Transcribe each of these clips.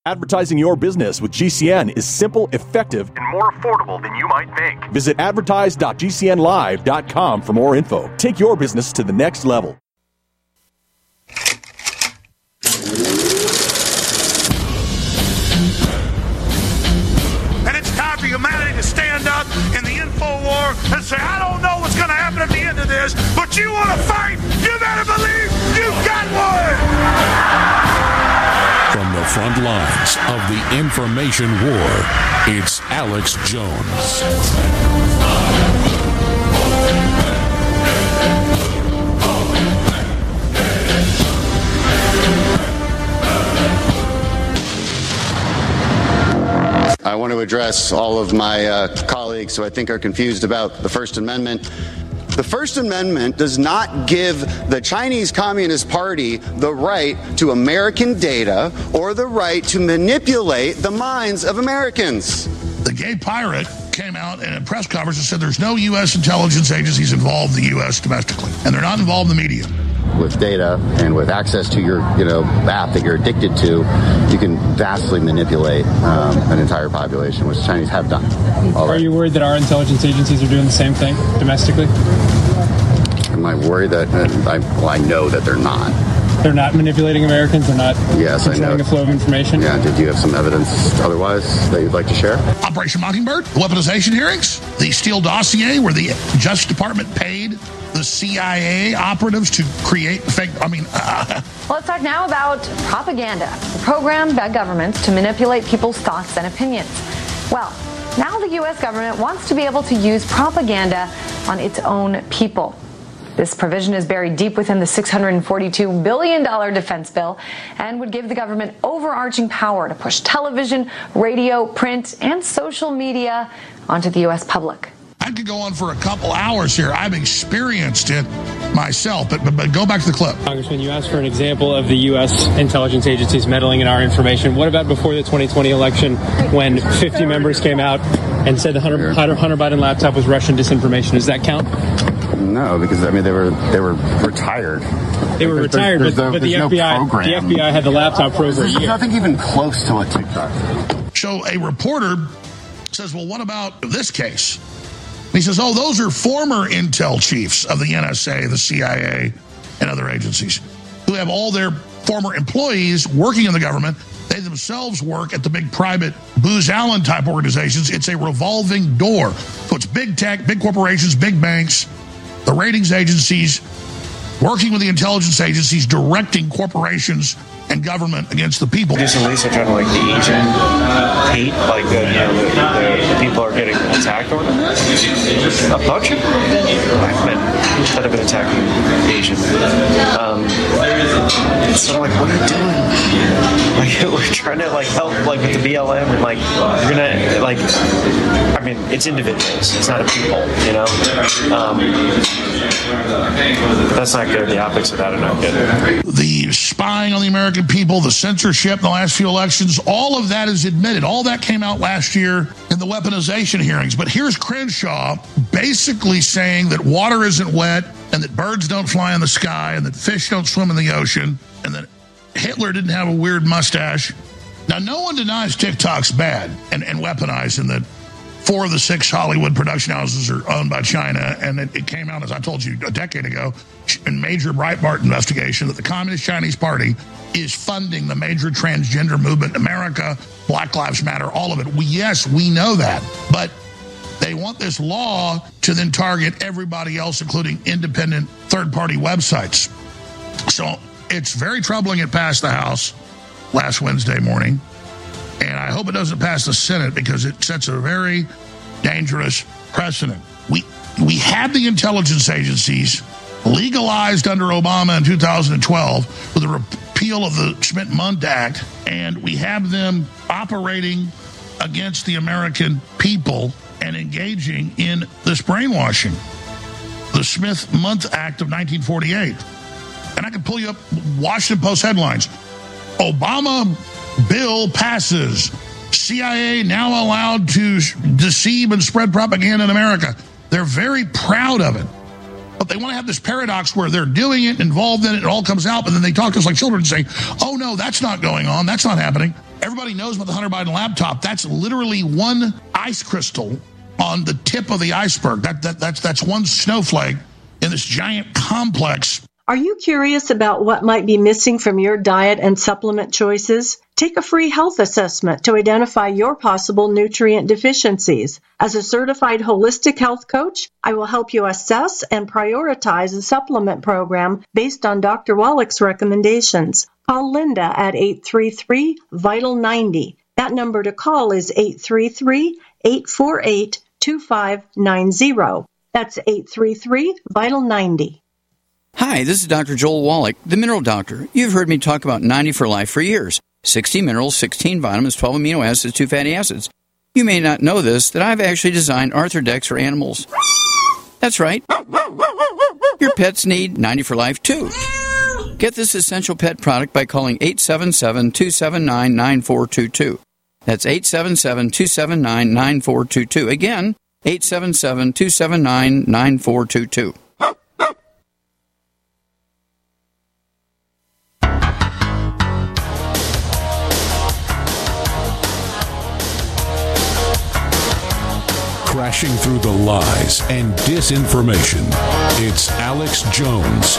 Advertising your business with GCN is simple, effective, and more affordable than you might think. Visit advertise.gcnlive.com for more info. Take your business to the next level. And it's time for humanity to stand up in the info war and say, I don't know what's going to happen at the end of this, but you want to fight, you better believe you've got one! From the front lines of the information war, it's Alex Jones. I want to address all of my colleagues who I think are confused about the First Amendment. The First Amendment does not give the Chinese Communist Party the right to American data or the right to manipulate the minds of Americans. The gay pirate came out in a press conference and said there's no U.S. intelligence agencies involved in the U.S. domestically, and they're not involved in the media. With data and with access to your, app that you're addicted to, you can vastly manipulate an entire population, which the Chinese have done already. Are you worried that our intelligence agencies are doing the same thing domestically? Am I worried that I know that they're not. They're not manipulating Americans? They're not controlling the flow of information? Yeah, did you have some evidence otherwise that you'd like to share? Operation Mockingbird, the weaponization hearings, the Steele dossier where the Justice Department paid the CIA operatives to create fake, Let's talk now about propaganda, a program by governments to manipulate people's thoughts and opinions. Well, now the U.S. government wants to be able to use propaganda on its own people. This provision is buried deep within the $642 billion defense bill and would give the government overarching power to push television, radio, print, and social media onto the U.S. public. I could go on for a couple hours here. I've experienced it myself, but go back to the clip. Congressman, you asked for an example of the U.S. intelligence agencies meddling in our information. What about before the 2020 election when 50 members came out and said the Hunter Biden laptop was Russian disinformation? Does that count? No, because they were retired. They were retired, but the FBI had the laptop for over a year. Nothing even close to a TikTok. So a reporter says, well, what about this case? He says, those are former intel chiefs of the NSA, the CIA, and other agencies who have all their former employees working in the government. They themselves work at the big private Booz Allen type organizations. It's a revolving door. So it's big tech, big corporations, big banks, the ratings agencies, working with the intelligence agencies, directing corporations and government against the people. Do some research on the Asian hate, the people are getting attacked over them. A bunch of black men that have been attacking Asians. So I'm what are you doing? We're trying to help with the BLM and you're gonna it's individuals, it's not a people, that's not good. The optics of that are not good. The spying on the American people, the censorship in the last few elections, all of that is admitted. All that came out last year in the weaponization hearings. But here's Crenshaw basically saying that water isn't wet and that birds don't fly in the sky and that fish don't swim in the ocean and that Hitler didn't have a weird mustache. Now, no one denies TikTok's bad and weaponized and that 4 of the 6 Hollywood production houses are owned by China. And it came out, as I told you, a decade ago in major Breitbart investigation that the Communist Chinese Party is funding the major transgender movement in America, Black Lives Matter, all of it. We know that. But they want this law to then target everybody else, including independent third-party websites. So it's very troubling it passed the House last Wednesday morning. And I hope it doesn't pass the Senate because it sets a very dangerous precedent. We had the intelligence agencies legalized under Obama in 2012 with the repeal of the Schmidt-Mundt Act, and we have them operating against the American people and engaging in this brainwashing. The Smith-Mundt Act of 1948. And I can pull you up Washington Post headlines. Obama bill passes. CIA now allowed to deceive and spread propaganda in America. They're very proud of it. But they want to have this paradox where they're doing it, involved in it, it all comes out, but then they talk to us like children and say, oh, no, that's not going on. That's not happening. Everybody knows about the Hunter Biden laptop. That's literally one ice crystal on the tip of the iceberg. That's one snowflake in this giant complex. Are you curious about what might be missing from your diet and supplement choices? Take a free health assessment to identify your possible nutrient deficiencies. As a certified holistic health coach, I will help you assess and prioritize a supplement program based on Dr. Wallach's recommendations. Call Linda at 833-VITAL-90. That number to call is 833-848-2590. That's 833-VITAL-90. Hi, this is Dr. Joel Wallach, the Mineral Doctor. You've heard me talk about 90 for Life for years. 60 minerals, 16 vitamins, 12 amino acids, 2 fatty acids. You may not know this, that I've actually designed Arthrodex for animals. That's right. Your pets need 90 for Life, too. Get this essential pet product by calling 877-279-9422. That's 877-279-9422. Again, 877-279-9422. Crashing through the lies and disinformation. It's Alex Jones.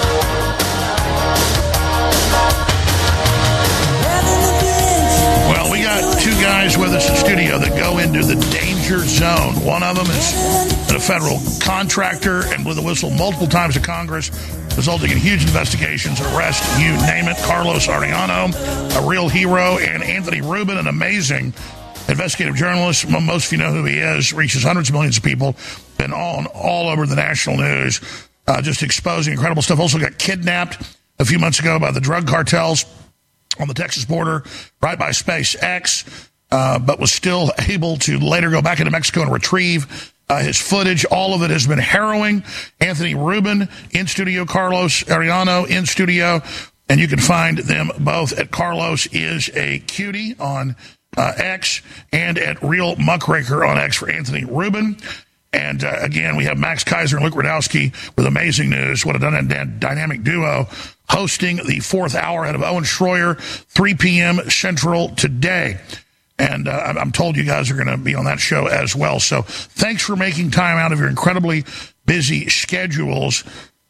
Well, we got two guys with us in studio that go into the danger zone. One of them is a federal contractor and blew the whistle multiple times to Congress, resulting in huge investigations, arrests, you name it. Carlos Arellano, a real hero, and Anthony Rubin, an amazing investigative journalist. Most of you know who he is. Reaches hundreds of millions of people. Been all over the national news, just exposing incredible stuff. Also got kidnapped a few months ago by the drug cartels on the Texas border, right by SpaceX, but was still able to later go back into Mexico and retrieve his footage. All of it has been harrowing. Anthony Rubin in studio, Carlos Arellano in studio, and you can find them both at Carlos is a Cutie on X and at Real Muckraker on X for Anthony Rubin. And again, we have Max Kaiser and Luke Rudowski with amazing news. What a dynamic duo hosting the fourth hour ahead of Owen Schroyer, 3 p.m. Central today. And I'm told you guys are going to be on that show as well. So thanks for making time out of your incredibly busy schedules.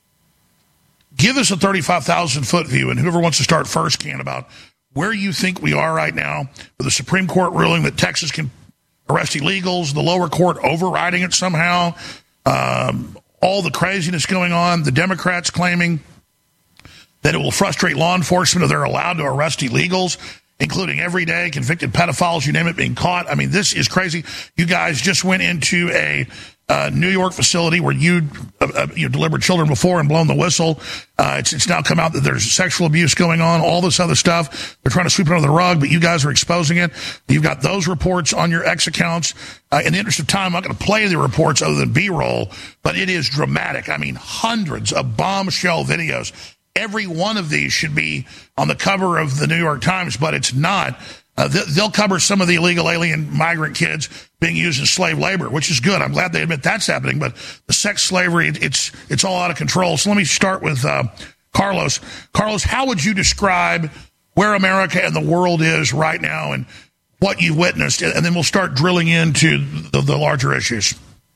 Give us a 35,000-foot view, and whoever wants to start first can, about where you think we are right now with the Supreme Court ruling that Texas can arrest illegals, the lower court overriding it somehow, all the craziness going on, the Democrats claiming that it will frustrate law enforcement if they're allowed to arrest illegals, including everyday convicted pedophiles, you name it, being caught. I mean, this is crazy. You guys just went into a New York facility where you delivered children before and blown the whistle. It's now come out that there's sexual abuse going on, all this other stuff. They're trying to sweep it under the rug, but you guys are exposing it. You've got those reports on your X accounts. In the interest of time, I'm not going to play the reports other than B-roll, but it is dramatic. I mean, hundreds of bombshell videos. Every one of these should be on the cover of the New York Times, but it's not. They'll cover some of the illegal alien migrant kids being used as slave labor, which is good. I'm glad they admit that's happening, but the sex slavery, it's all out of control. So let me start with Carlos. Carlos, how would you describe where America and the world is right now and what you've witnessed? And then we'll start drilling into the larger issues.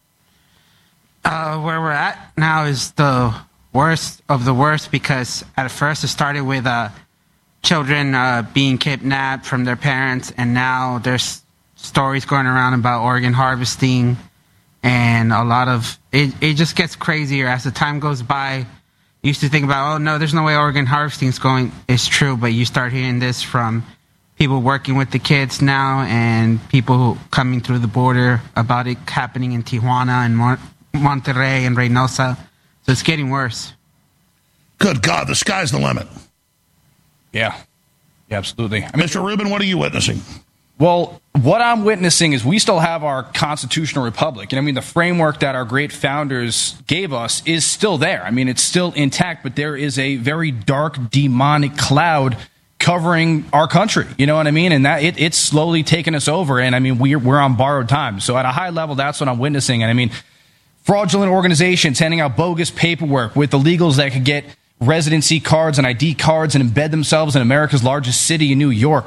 Where we're at now is the worst of the worst, because at first it started with children being kidnapped from their parents, and now there's stories going around about organ harvesting, and a lot of it just gets crazier as the time goes by. You used to think about, oh no, there's no way organ harvesting is going. It's true, but you start hearing this from people working with the kids now, and people who coming through the border about it happening in Tijuana and Monterrey and Reynosa. So it's getting worse. Good God, the sky's the limit. Yeah, absolutely. Mr. Rubin, what are you witnessing? Well, what I'm witnessing is we still have our constitutional republic. And I mean, the framework that our great founders gave us is still there. I mean, it's still intact, but there is a very dark, demonic cloud covering our country. You know what I mean? And that it's slowly taking us over. And I mean, we're on borrowed time. So at a high level, that's what I'm witnessing. And I mean, fraudulent organizations handing out bogus paperwork with illegals that could get residency cards and ID cards and embed themselves in America's largest city in New York.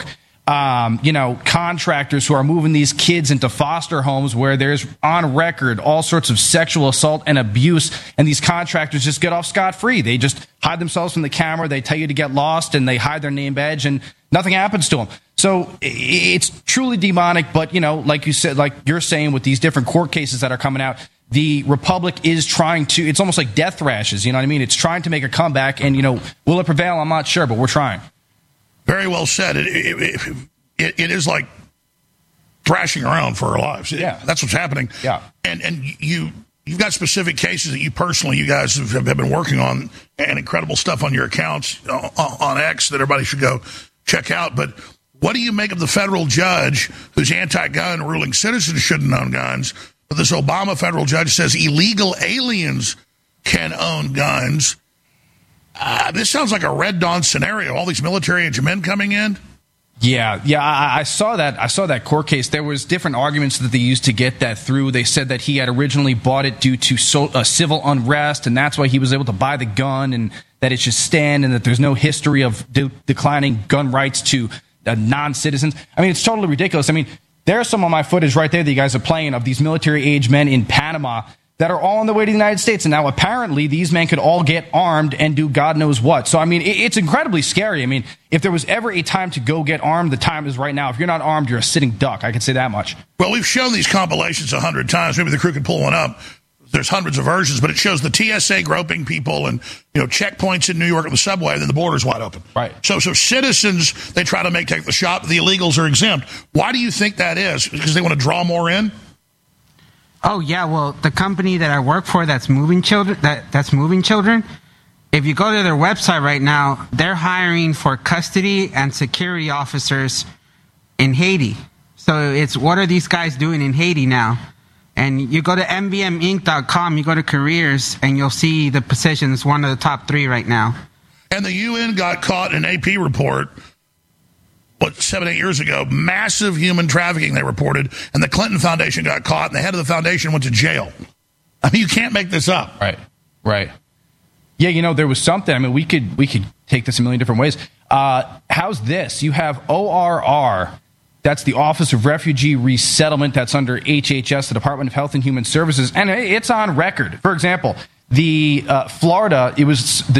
contractors who are moving these kids into foster homes where there's on record all sorts of sexual assault and abuse, and these contractors just get off scot-free. They just hide themselves from the camera, they tell you to get lost, and they hide their name badge, and nothing happens to them. So it's truly demonic, but, like you said, like you're saying with these different court cases that are coming out, the Republic is trying to, it's almost like death thrashes, you know what I mean? It's trying to make a comeback, and, will it prevail? I'm not sure, but we're trying. Very well said. It is like thrashing around for our lives. Yeah. That's what's happening. Yeah. And you've got specific cases that you guys have been working on, and incredible stuff on your accounts on X that everybody should go check out. But what do you make of the federal judge who's anti-gun, ruling citizens shouldn't own guns, but this Obama federal judge says illegal aliens can own guns? This sounds like a Red Dawn scenario. All these military age men coming in. Yeah, I saw that. I saw that court case. There was different arguments that they used to get that through. They said that he had originally bought it due to civil unrest, and that's why he was able to buy the gun, and that it should stand, and that there's no history of declining gun rights to non-citizens. I mean, it's totally ridiculous. I mean, there's some of my footage right there that you guys are playing of these military-age men in Panama that are all on the way to the United States. And now apparently these men could all get armed and do God knows what. So, I mean, it's incredibly scary. I mean, if there was ever a time to go get armed, the time is right now. If you're not armed, you're a sitting duck. I can say that much. Well, we've shown these compilations 100 times. Maybe the crew could pull one up. There's hundreds of versions, but it shows the TSA groping people and, checkpoints in New York at the subway, and then the border's wide open. Right. So shitizens, they try to take the shop. The illegals are exempt. Why do you think that is? Because they want to draw more in? Oh, yeah. Well, the company that I work for that's moving children, that's moving children, if you go to their website right now, they're hiring for custody and security officers in Haiti. So it's, what are these guys doing in Haiti now? And you go to MVMinc.com, you go to careers, and you'll see the positions, one of the top 3 right now. And the UN got caught in an AP report, 7-8 years ago, massive human trafficking they reported, and the Clinton Foundation got caught, and the head of the foundation went to jail. I mean, you can't make this up. Right. Yeah, there was something. I mean, we could take this a million different ways. How's this? You have ORR. That's the Office of Refugee Resettlement. That's under HHS, the Department of Health and Human Services. And it's on record. For example, the Florida, it was the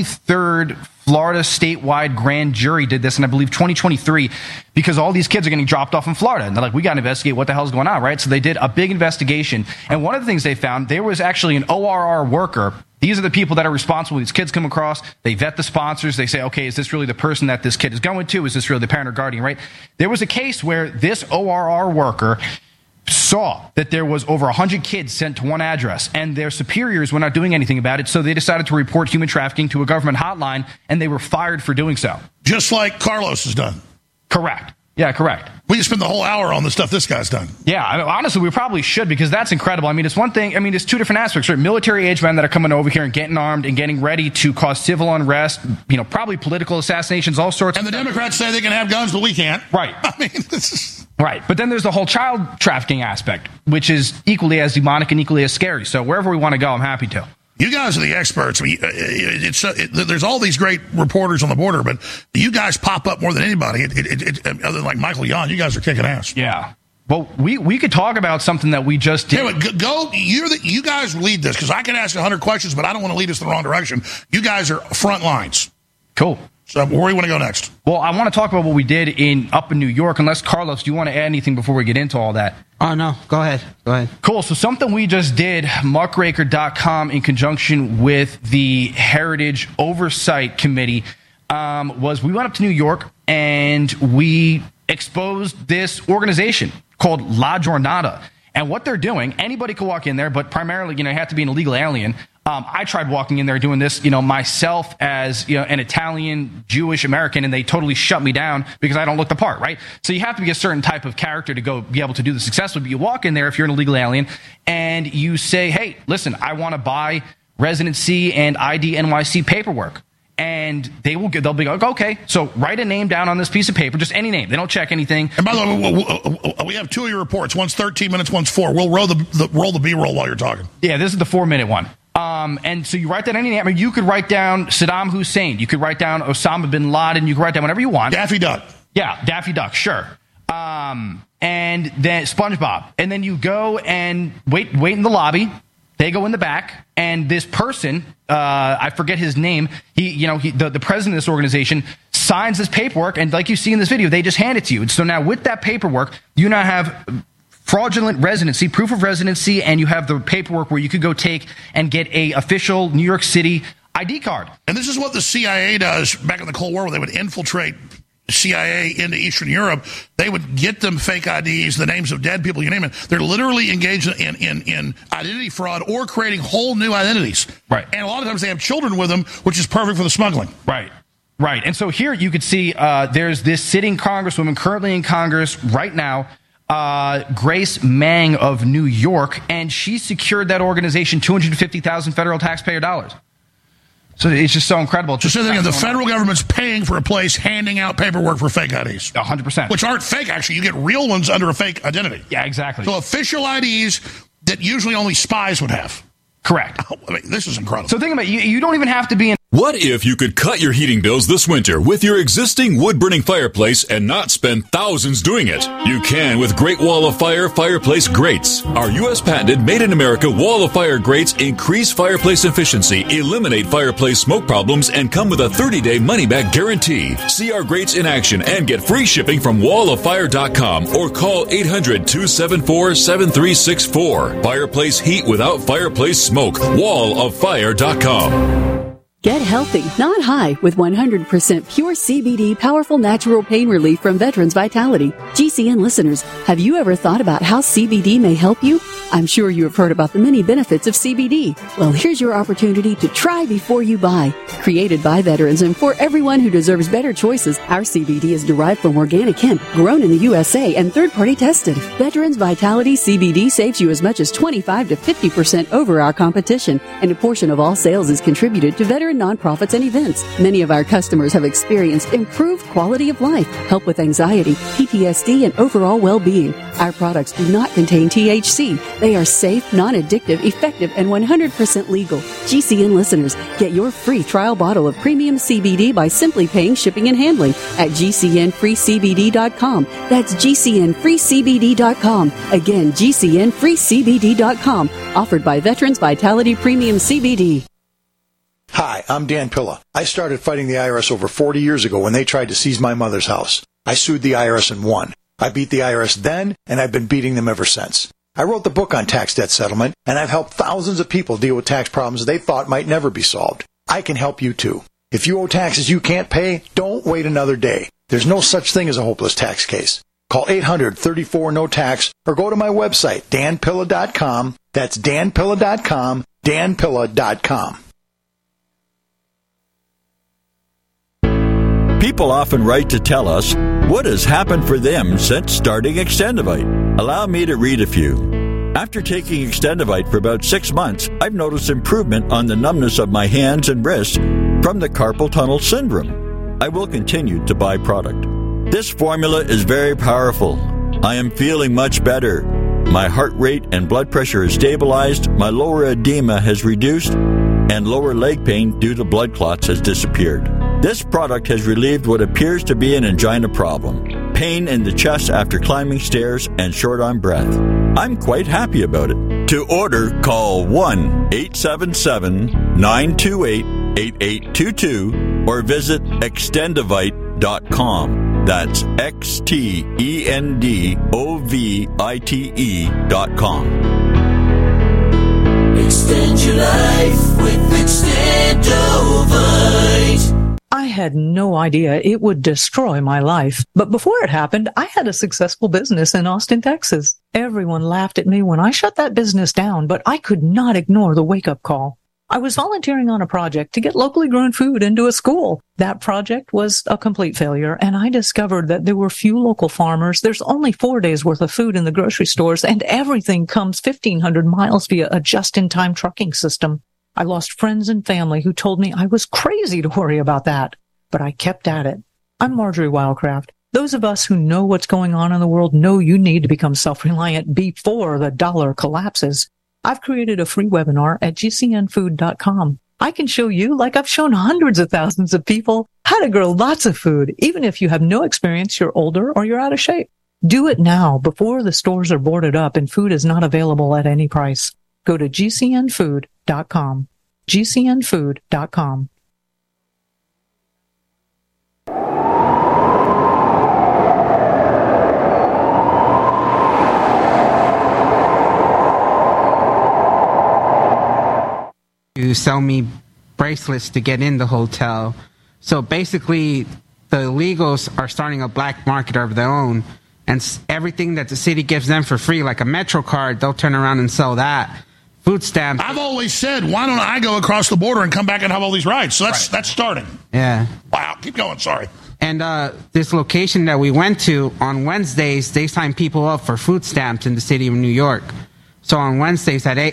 23rd Florida statewide grand jury did this in, I believe, 2023, because all these kids are getting dropped off in Florida. And they're like, we got to investigate what the hell's going on, right? So they did a big investigation. And one of the things they found, there was actually an ORR worker. These are the people that are responsible. These kids come across. They vet the sponsors. They say, okay, is this really the person that this kid is going to? Is this really the parent or guardian, right? There was a case where this ORR worker saw that there was over 100 kids sent to one address, and their superiors were not doing anything about it, so they decided to report human trafficking to a government hotline, and they were fired for doing so. Just like Carlos has done. Correct. Yeah, correct. We can spend the whole hour on the stuff this guy's done. Yeah, I mean, honestly, we probably should, because that's incredible. I mean, it's one thing. I mean, there's 2 different aspects, right? Military-age men that are coming over here and getting armed and getting ready to cause civil unrest, probably political assassinations, all sorts. And the Democrats say they can have guns, but we can't. Right. I mean, this is... Right. But then there's the whole child trafficking aspect, which is equally as demonic and equally as scary. So wherever we want to go, I'm happy to. You guys are the experts. I mean, there's all these great reporters on the border, but you guys pop up more than anybody. Other than like Michael Yon, you guys are kicking ass. Yeah. Well, we could talk about something that we just did. Anyway, you guys lead this, because I can ask 100 questions, but I don't want to lead us in the wrong direction. You guys are front lines. Cool. So where do you want to go next? Well, I want to talk about what we did up in New York. Unless, Carlos, do you want to add anything before we get into all that? Oh, no. Go ahead. Cool. So something we just did, muckraker.com, in conjunction with the Heritage Oversight Committee, was we went up to New York and we exposed this organization called La Jornada. And what they're doing, anybody could walk in there, but primarily, you have to be an illegal alien. I tried walking in there doing this, myself as an Italian Jewish American, and they totally shut me down because I don't look the part, right? So you have to be a certain type of character to go be able to do this successfully. But you walk in there if you're an illegal alien, and you say, "Hey, listen, I want to buy residency and ID NYC paperwork." And they'll be like, okay, so write a name down on this piece of paper, just any name. They don't check anything. And by the way, we have 2 of your reports. One's 13 minutes, one's 4. We'll roll the B-roll while you're talking. Yeah, this is the 4-minute one. And so you write down any name. I mean, you could write down Saddam Hussein. You could write down Osama bin Laden. You could write down whatever you want. Daffy Duck. Yeah, Daffy Duck, sure. And then SpongeBob. And then you go and wait in the lobby. They go in the back, and this person, I forget his name, the president of this organization signs this paperwork, and like you see in this video, they just hand it to you. And so now with that paperwork, you now have fraudulent residency, proof of residency, and you have the paperwork where you could go take and get a official New York City ID card. And this is what the CIA does back in the Cold War, when they would infiltrate CIA into Eastern Europe. They would get them fake IDs, the names of dead people, you name it. They're literally engaged in identity fraud or creating whole new identities. Right. And a lot of times they have children with them, which is perfect for the smuggling. Right. And so here you could see there's this sitting congresswoman currently in Congress right now, Grace Meng of New York, and she secured that organization $250,000 federal taxpayer dollars. So it's just so incredible. Just so the federal government's paying for a place handing out paperwork for fake IDs. 100%. Which aren't fake, actually. You get real ones under a fake identity. Yeah, exactly. So official IDs that usually only spies would have. Correct. I mean, this is incredible. So think about it. You don't even have to be in... What if you could cut your heating bills this winter with your existing wood-burning fireplace and not spend thousands doing it? You can with Great Wall of Fire fireplace grates. Our U.S. patented made-in-America Wall of Fire grates increase fireplace efficiency, eliminate fireplace smoke problems, and come with a 30-day money-back guarantee. See our grates in action and get free shipping from walloffire.com or call 800-274-7364. Fireplace heat without fireplace smoke. walloffire.com. Get healthy, not high, with 100% pure CBD powerful natural pain relief from Veterans Vitality. GCN listeners, have you ever thought about how CBD may help you? I'm sure you have heard about the many benefits of CBD. Well, here's your opportunity to try before you buy. Created by veterans and for everyone who deserves better choices, our CBD is derived from organic hemp, grown in the USA and third-party tested. Veterans Vitality CBD saves you as much as 25 to 50% over our competition, and a portion of all sales is contributed to veteran nonprofits and events. Many of our customers have experienced improved quality of life, help with anxiety, PTSD, and overall well-being. Our products do not contain THC. They are safe, non-addictive, effective, and 100% legal. GCN listeners, get your free trial bottle of premium CBD by simply paying shipping and handling at GCNFreeCBD.com. That's GCNFreeCBD.com. Again, GCNFreeCBD.com. Offered by Veterans Vitality Premium CBD. Hi, I'm Dan Pilla. I started fighting the IRS over 40 years ago when they tried to seize my mother's house. I sued the IRS and won. I beat the IRS then, and I've been beating them ever since. I wrote the book on tax debt settlement, and I've helped thousands of people deal with tax problems they thought might never be solved. I can help you too. If you owe taxes you can't pay, don't wait another day. There's no such thing as a hopeless tax case. Call 800-34-NO-TAX or go to my website, danpilla.com. That's danpilla.com, danpilla.com. People often write to tell us what has happened for them since starting Extendivite. Allow me to read a few. After taking Extendivite for about 6 months, I've noticed improvement on the numbness of my hands and wrists from the carpal tunnel syndrome. I will continue to buy product. This formula is very powerful. I am feeling much better. My heart rate and blood pressure is stabilized, my lower edema has reduced, and lower leg pain due to blood clots has disappeared. This product has relieved what appears to be an angina problem, pain in the chest after climbing stairs, and short on breath. I'm quite happy about it. To order, call 1-877-928-8822 or visit Extendivite.com. That's XTENDOVITE.com. Extend your life with Extendovite. I had no idea it would destroy my life. But before it happened, I had a successful business in Austin, Texas. Everyone laughed at me when I shut that business down, but I could not ignore the wake-up call. I was volunteering on a project to get locally grown food into a school. That project was a complete failure, and I discovered that there were few local farmers. There's only 4 days worth of food in the grocery stores, and everything comes 1,500 miles via a just-in-time trucking system. I lost friends and family who told me I was crazy to worry about that, but I kept at it. I'm Marjorie Wildcraft. Those of us who know what's going on in the world know you need to become self-reliant before the dollar collapses. I've created a free webinar at GCNfood.com. I can show you, like I've shown hundreds of thousands of people, how to grow lots of food, even if you have no experience, you're older, or you're out of shape. Do it now before the stores are boarded up and food is not available at any price. Go to gcnfood.com. gcnfood.com. To sell me bracelets to get in the hotel. So basically, the illegals are starting a black market of their own, and everything that the city gives them for free, like a Metro card, they'll turn around and sell that. Food stamps. I've always said, why don't I go across the border and come back and have all these rights? So that's starting. Yeah. Wow. Keep going. Sorry. And this location that we went to, on Wednesdays, they sign people up for food stamps in the city of New York. So on Wednesdays at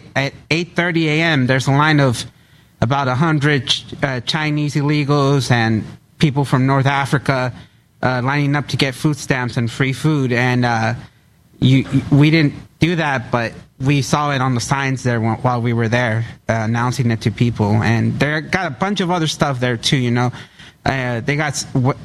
8:30 a.m., there's a line of about 100 Chinese illegals and people from North Africa lining up to get food stamps and free food. And we didn't do that, but we saw it on the signs there while we were there, announcing it to people. And they got a bunch of other stuff there too, you know. They got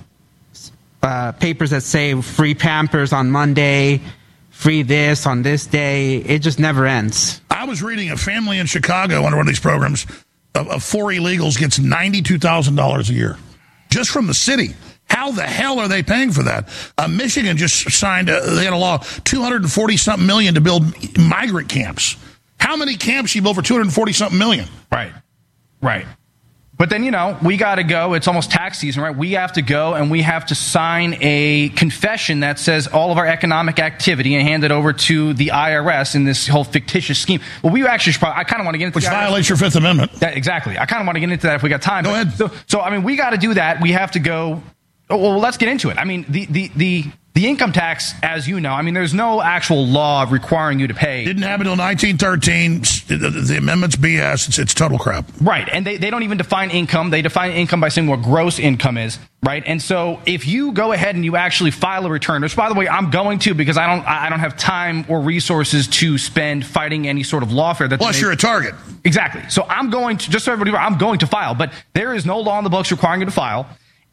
papers that say free Pampers on Monday, free this on this day. It just never ends. I was reading a family in Chicago under one of these programs of 4 illegals gets $92,000 a year just from the city. How the hell are they paying for that? Michigan just signed, they had a law, $240-something million to build migrant camps. How many camps you build for $240-something million? Right. But then, you know, we got to go. It's almost tax season, right? We have to go and we have to sign a confession that says all of our economic activity and hand it over to the IRS in this whole fictitious scheme. Well, we actually should I kind of want to get into which violates your Fifth Amendment. Exactly. I kind of want to get into that if we got time. Go ahead. So, I mean, we got to do that. We have to go. Well, let's get into it. I mean, the income tax, as you know, I mean, there's no actual law requiring you to pay. Didn't happen until 1913. The amendment's BS. It's total crap. Right. And they don't even define income. They define income by saying what gross income is. Right. And so if you go ahead and you actually file a return, which, by the way, I'm going to because I don't have time or resources to spend fighting any sort of lawfare. Plus, you're a target. Exactly. So I'm going to, just so everybody, I'm going to file. But there is no law in the books requiring you to file.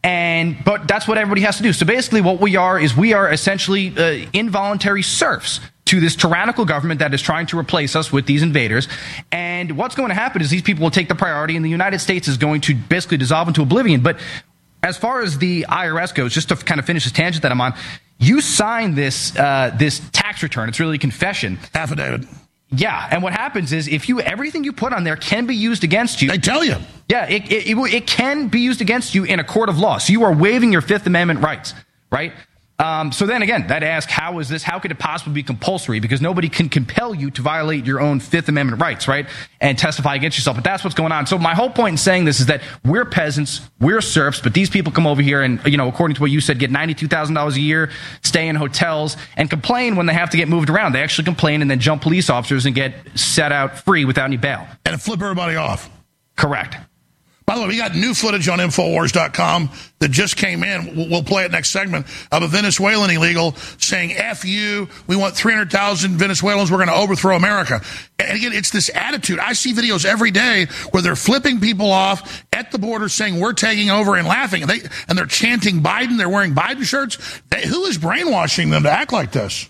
But that's what everybody has to do. So basically what we are essentially involuntary serfs to this tyrannical government that is trying to replace us with these invaders. And what's going to happen is these people will take the priority and the United States is going to basically dissolve into oblivion. But as far as the IRS goes, just to kind of finish this tangent that I'm on, you sign this tax return. It's really a confession. Affidavit. Yeah, and what happens is everything you put on there can be used against you. They tell you. Yeah, it can be used against you in a court of law. So you are waiving your Fifth Amendment rights, right? So then again, that asks, how is this? How could it possibly be compulsory? Because nobody can compel you to violate your own Fifth Amendment rights, right? And testify against yourself. But that's what's going on. So my whole point in saying this is that we're peasants, we're serfs, but these people come over here and, you know, according to what you said, get $92,000 a year, stay in hotels, and complain when they have to get moved around. They actually complain and then jump police officers and get set out free without any bail. And flip everybody off. Correct. By the way, we got new footage on Infowars.com that just came in. We'll play it next segment of a Venezuelan illegal saying, F you, we want 300,000 Venezuelans, we're going to overthrow America. And again, it's this attitude. I see videos every day where they're flipping people off at the border saying, we're taking over and laughing. And they're chanting Biden. They're wearing Biden shirts. Who is brainwashing them to act like this?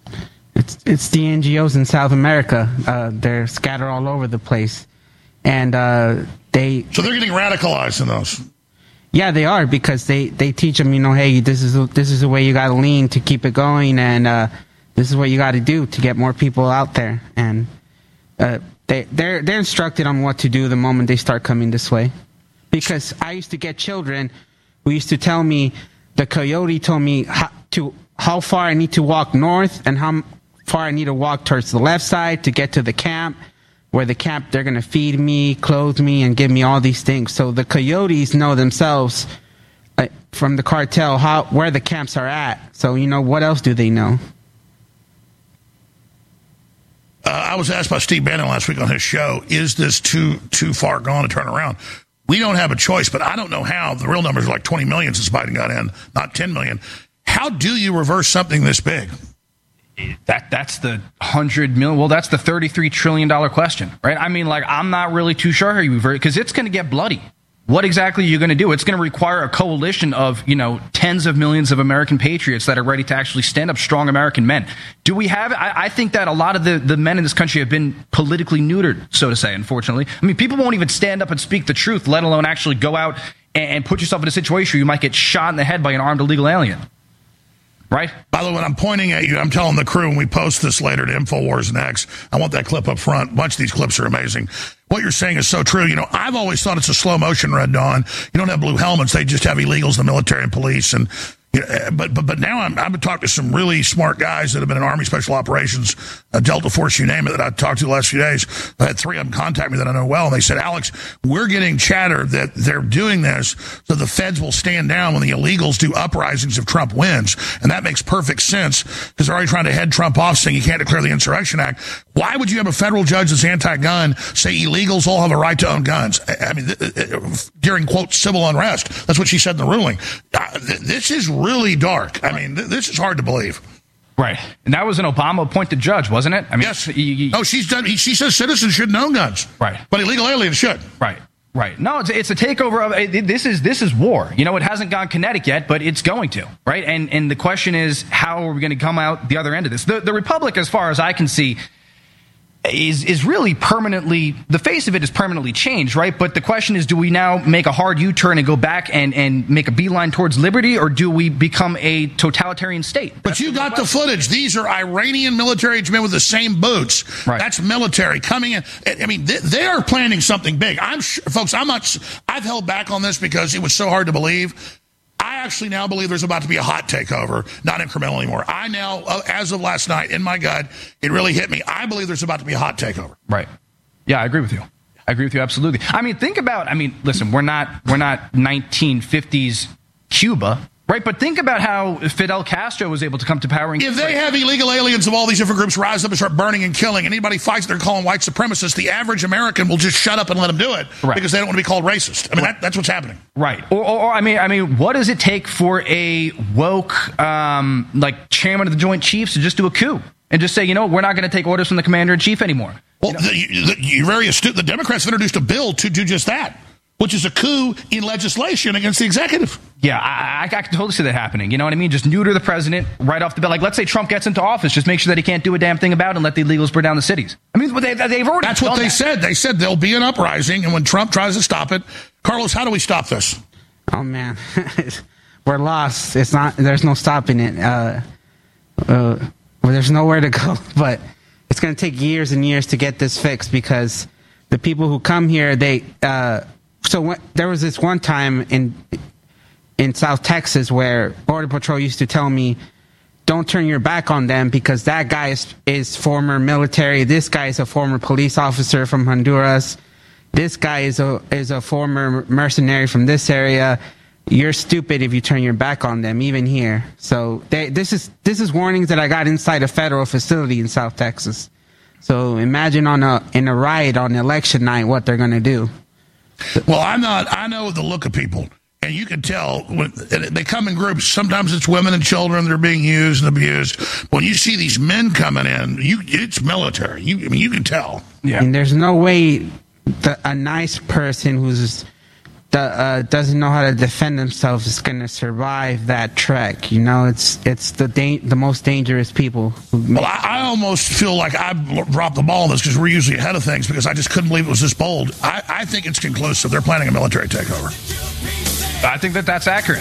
It's the NGOs in South America. They're scattered all over the place. And so they're getting radicalized in those. Yeah, they are, because they teach them, you know, hey, this is the way you got to lean to keep it going, and this is what you got to do to get more people out there. And they're instructed on what to do the moment they start coming this way. Because I used to get children who used to tell me, the coyote told me how far I need to walk north and how far I need to walk towards the left side to get to the camp. Where the camp, they're going to feed me, clothe me, and give me all these things. So the coyotes know themselves from the cartel where the camps are at. So, you know, what else do they know? I was asked by Steve Bannon last week on his show, is this too far gone to turn around? We don't have a choice, but I don't know how. The real numbers are like 20 million since Biden got in, not 10 million. How do you reverse something this big? That's the $100 million. Well, that's the $33 trillion question, right? I mean, like, I'm not really too sure because it's going to get bloody. What exactly are you going to do? It's going to require a coalition of, tens of millions of American patriots that are ready to actually stand up, strong American men. Do we have it? I think that a lot of the men in this country have been politically neutered, so to say, unfortunately. I mean, people won't even stand up and speak the truth, let alone actually go out and put yourself in a situation where you might get shot in the head by an armed illegal alien. Right? By the way, when I'm pointing at you, I'm telling the crew when we post this later to InfoWars Next, I want that clip up front. A bunch of these clips are amazing. What you're saying is so true. I've always thought it's a slow motion, Red Dawn. You don't have blue helmets. They just have illegals, the military and police. And but now I've been talking to some really smart guys that have been in Army Special Operations, Delta Force, you name it, that I've talked to the last few days. I had 3 of them contact me that I know well, and they said, Alex, we're getting chatter that they're doing this so the feds will stand down when the illegals do uprisings if Trump wins. And that makes perfect sense because they're already trying to head Trump off saying you can't declare the Insurrection Act. Why would you have a federal judge that's anti-gun say illegals all have a right to own guns? I mean, during, quote, civil unrest. That's what she said in the ruling. This is really dark. I mean, this is hard to believe. Right. And that was an Obama-appointed judge, wasn't it? I mean, yes. She says citizens shouldn't own guns. Right. But illegal aliens should. Right. Right. No, it's a takeover of this is war. It hasn't gone kinetic yet, but it's going to. Right. And the question is, how are we going to come out the other end of this? The Republic, as far as I can see, is really permanently, the face of it is permanently changed, right? But the question is, do we now make a hard U-turn and go back and make a beeline towards liberty, or do we become a totalitarian state? But you got the footage. These are Iranian military men with the same boots. Right. That's military coming in. I mean, they are planning something big. Folks, I've held back on this because it was so hard to believe. I actually now believe there's about to be a hot takeover, not incremental anymore. I now, as of last night, in my gut, it really hit me. I believe there's about to be a hot takeover. Right. Yeah, I agree with you. Absolutely. I mean, listen, we're not 1950s Cuba, right? But think about how Fidel Castro was able to come to power. If they have illegal aliens of all these different groups rise up and start burning and killing, and anybody fights, they're calling white supremacists, the average American will just shut up and let them do it because they don't want to be called racist. I mean, that's what's happening. Right. Or I mean, what does it take for a woke, chairman of the Joint Chiefs to just do a coup and just say, we're not going to take orders from the commander in chief anymore? Well, you're very astute. The Democrats have introduced a bill to do just that, which is a coup in legislation against the executive. Yeah, I can totally see that happening. You know what I mean? Just neuter the president right off the bat. Like, let's say Trump gets into office, just make sure that he can't do a damn thing about it and let the illegals burn down the cities. I mean, they've already That's what they said. They said there'll be an uprising, and when Trump tries to stop it, Carlos, how do we stop this? Oh, man. We're lost. There's no stopping it. There's nowhere to go, but it's going to take years and years to get this fixed because the people who come here, there was this one time in South Texas where Border Patrol used to tell me, don't turn your back on them because that guy is former military. This guy is a former police officer from Honduras. This guy is a former mercenary from this area. You're stupid if you turn your back on them, even here. So this is warnings that I got inside a federal facility in South Texas. So imagine in a riot on election night what they're going to do. Well, I know the look of people, and you can tell when they come in groups. Sometimes it's women and children that are being used and abused. When you see these men coming in, it's military. You can tell. Yeah. And there's no way a nice person who's doesn't know how to defend themselves is going to survive that trek. It's the most dangerous people. Well, I almost feel like I dropped the ball on this because we're usually ahead of things because I just couldn't believe it was this bold. I think it's conclusive. They're planning a military takeover. I think that's accurate.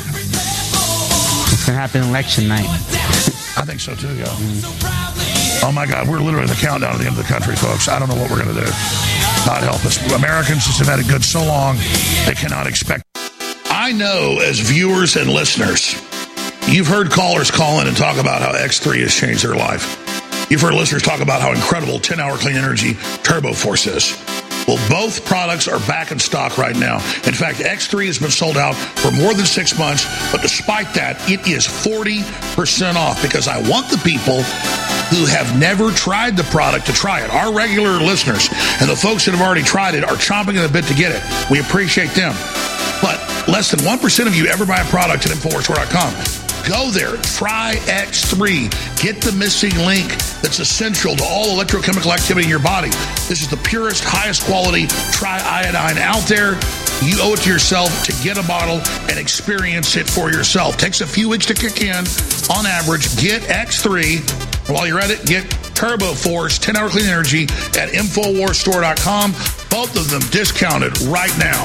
It's going to happen election night. I think so too, yeah. Oh my God, we're literally in the countdown to the end of the country, folks. I don't know what we're going to do. God help us. Americans just have had it good so long, they cannot expect. I know as viewers and listeners, you've heard callers call in and talk about how X3 has changed their life. You've heard listeners talk about how incredible 10-hour clean energy Turbo Force is. Well, both products are back in stock right now. In fact, X3 has been sold out for more than 6 months, but despite that, it is 40% off because I want the people who have never tried the product to try it. Our regular listeners and the folks that have already tried it are chomping at the bit to get it. We appreciate them. But less than 1% of you ever buy a product at InfoWarsStore.com. Go there. Try X3. Get the missing link that's essential to all electrochemical activity in your body. This is the purest, highest quality triiodine out there. You owe it to yourself to get a bottle and experience it for yourself. Takes a few weeks to kick in. On average, get X3. While you're at it, get Turbo Force 10-hour clean energy at InfoWarsStore.com. Both of them discounted right now.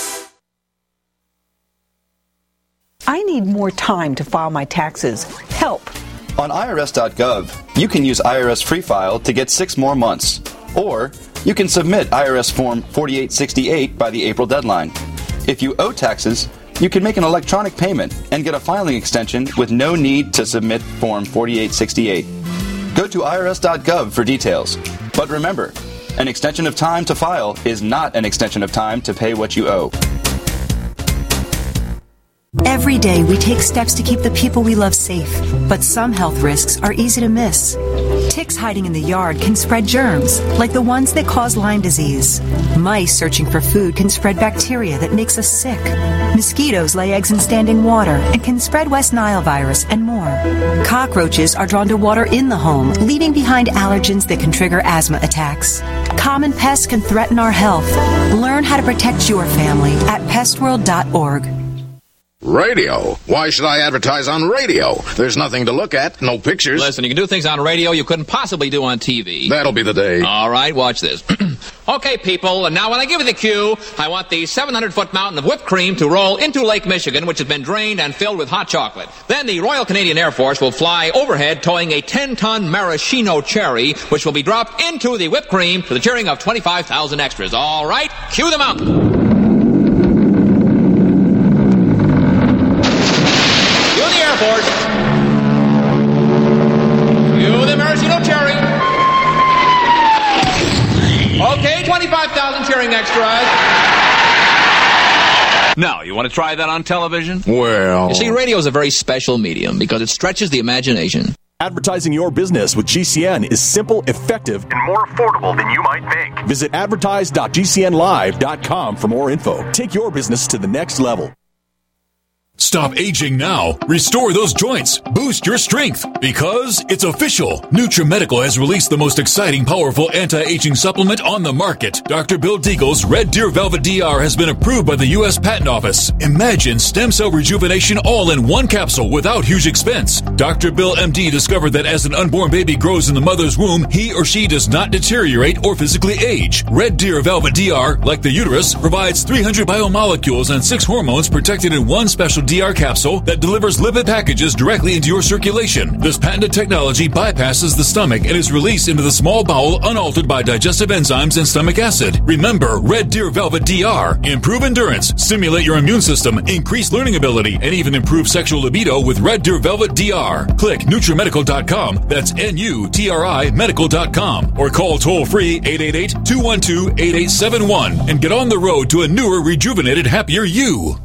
I need more time to file my taxes. Help. On IRS.gov, you can use IRS Free File to get 6 more months. Or you can submit IRS Form 4868 by the April deadline. If you owe taxes, you can make an electronic payment and get a filing extension with no need to submit Form 4868. Go to IRS.gov for details. But remember, an extension of time to file is not an extension of time to pay what you owe. Every day we take steps to keep the people we love safe, but some health risks are easy to miss. Ticks hiding in the yard can spread germs, like the ones that cause Lyme disease. Mice searching for food can spread bacteria that makes us sick. Mosquitoes lay eggs in standing water and can spread West Nile virus and more. Cockroaches are drawn to water in the home, leaving behind allergens that can trigger asthma attacks. Common pests can threaten our health. Learn how to protect your family at pestworld.org. Radio? Why should I advertise on radio? There's nothing to look at, no pictures. Listen, you can do things on radio you couldn't possibly do on TV. That'll be the day. All right, watch this. Okay, people, and now when I give you the cue, I want the 700-foot mountain of whipped cream to roll into Lake Michigan, which has been drained and filled with hot chocolate. Then the Royal Canadian Air Force will fly overhead towing a 10-ton maraschino cherry, which will be dropped into the whipped cream to the cheering of 25,000 extras. All right, cue the mountain. Force. Cue the maraschino cherry. Okay, 25,000 cheering extras. Now, you want to try that on television? Well... You see, radio is a very special medium because it stretches the imagination. Advertising your business with GCN is simple, effective, and more affordable than you might think. Visit advertise.gcnlive.com for more info. Take your business to the next level. Stop aging now. Restore those joints. Boost your strength. Because it's official. NutriMedical has released the most exciting, powerful anti-aging supplement on the market. Dr. Bill Deagle's Red Deer Velvet DR has been approved by the U.S. Patent Office. Imagine stem cell rejuvenation all in one capsule without huge expense. Dr. Bill MD discovered that as an unborn baby grows in the mother's womb, he or she does not deteriorate or physically age. Red Deer Velvet DR, like the uterus, provides 300 biomolecules and 6 hormones protected in one special DR capsule that delivers lipid packages directly into your circulation. This patented technology bypasses the stomach and is released into the small bowel unaltered by digestive enzymes and stomach acid. Remember, Red Deer Velvet DR. Improve endurance, stimulate your immune system, increase learning ability, and even improve sexual libido with Red Deer Velvet DR. Click NutriMedical.com. That's NUTRI Medical.com. Or call toll-free 888-212-8871 and get on the road to a newer, rejuvenated, happier you.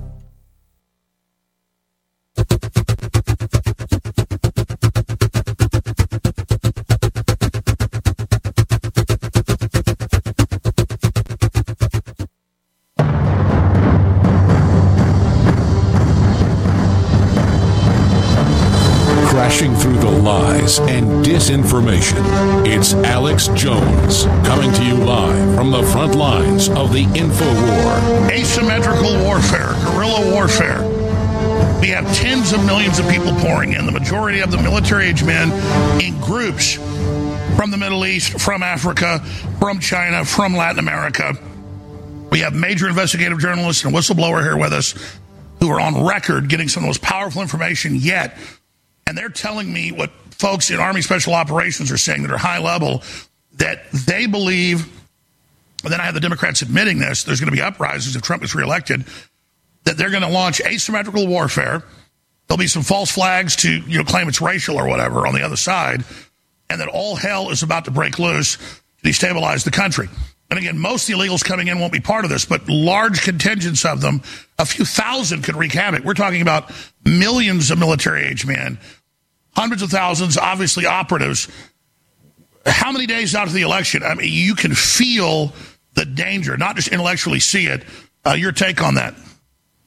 Crashing through the lies and disinformation, it's Alex Jones, coming to you live from the front lines of the InfoWar. Asymmetrical warfare, guerrilla warfare. We have tens of millions of people pouring in, the majority of them military-age men in groups from the Middle East, from Africa, from China, from Latin America. We have major investigative journalists and whistleblower here with us who are on record getting some of the most powerful information yet. And they're telling me what folks in Army Special Operations are saying that are high level, that they believe, and then I have the Democrats admitting this, there's going to be uprisings if Trump is reelected, that they're going to launch asymmetrical warfare. There'll be some false flags to claim it's racial or whatever on the other side, and that all hell is about to break loose to destabilize the country. And again, most of the illegals coming in won't be part of this, but large contingents of them, a few thousand, could wreak havoc. We're talking about millions of military-age men, hundreds of thousands, obviously operatives. How many days out of the election? I mean, you can feel the danger, not just intellectually see it. Your take on that?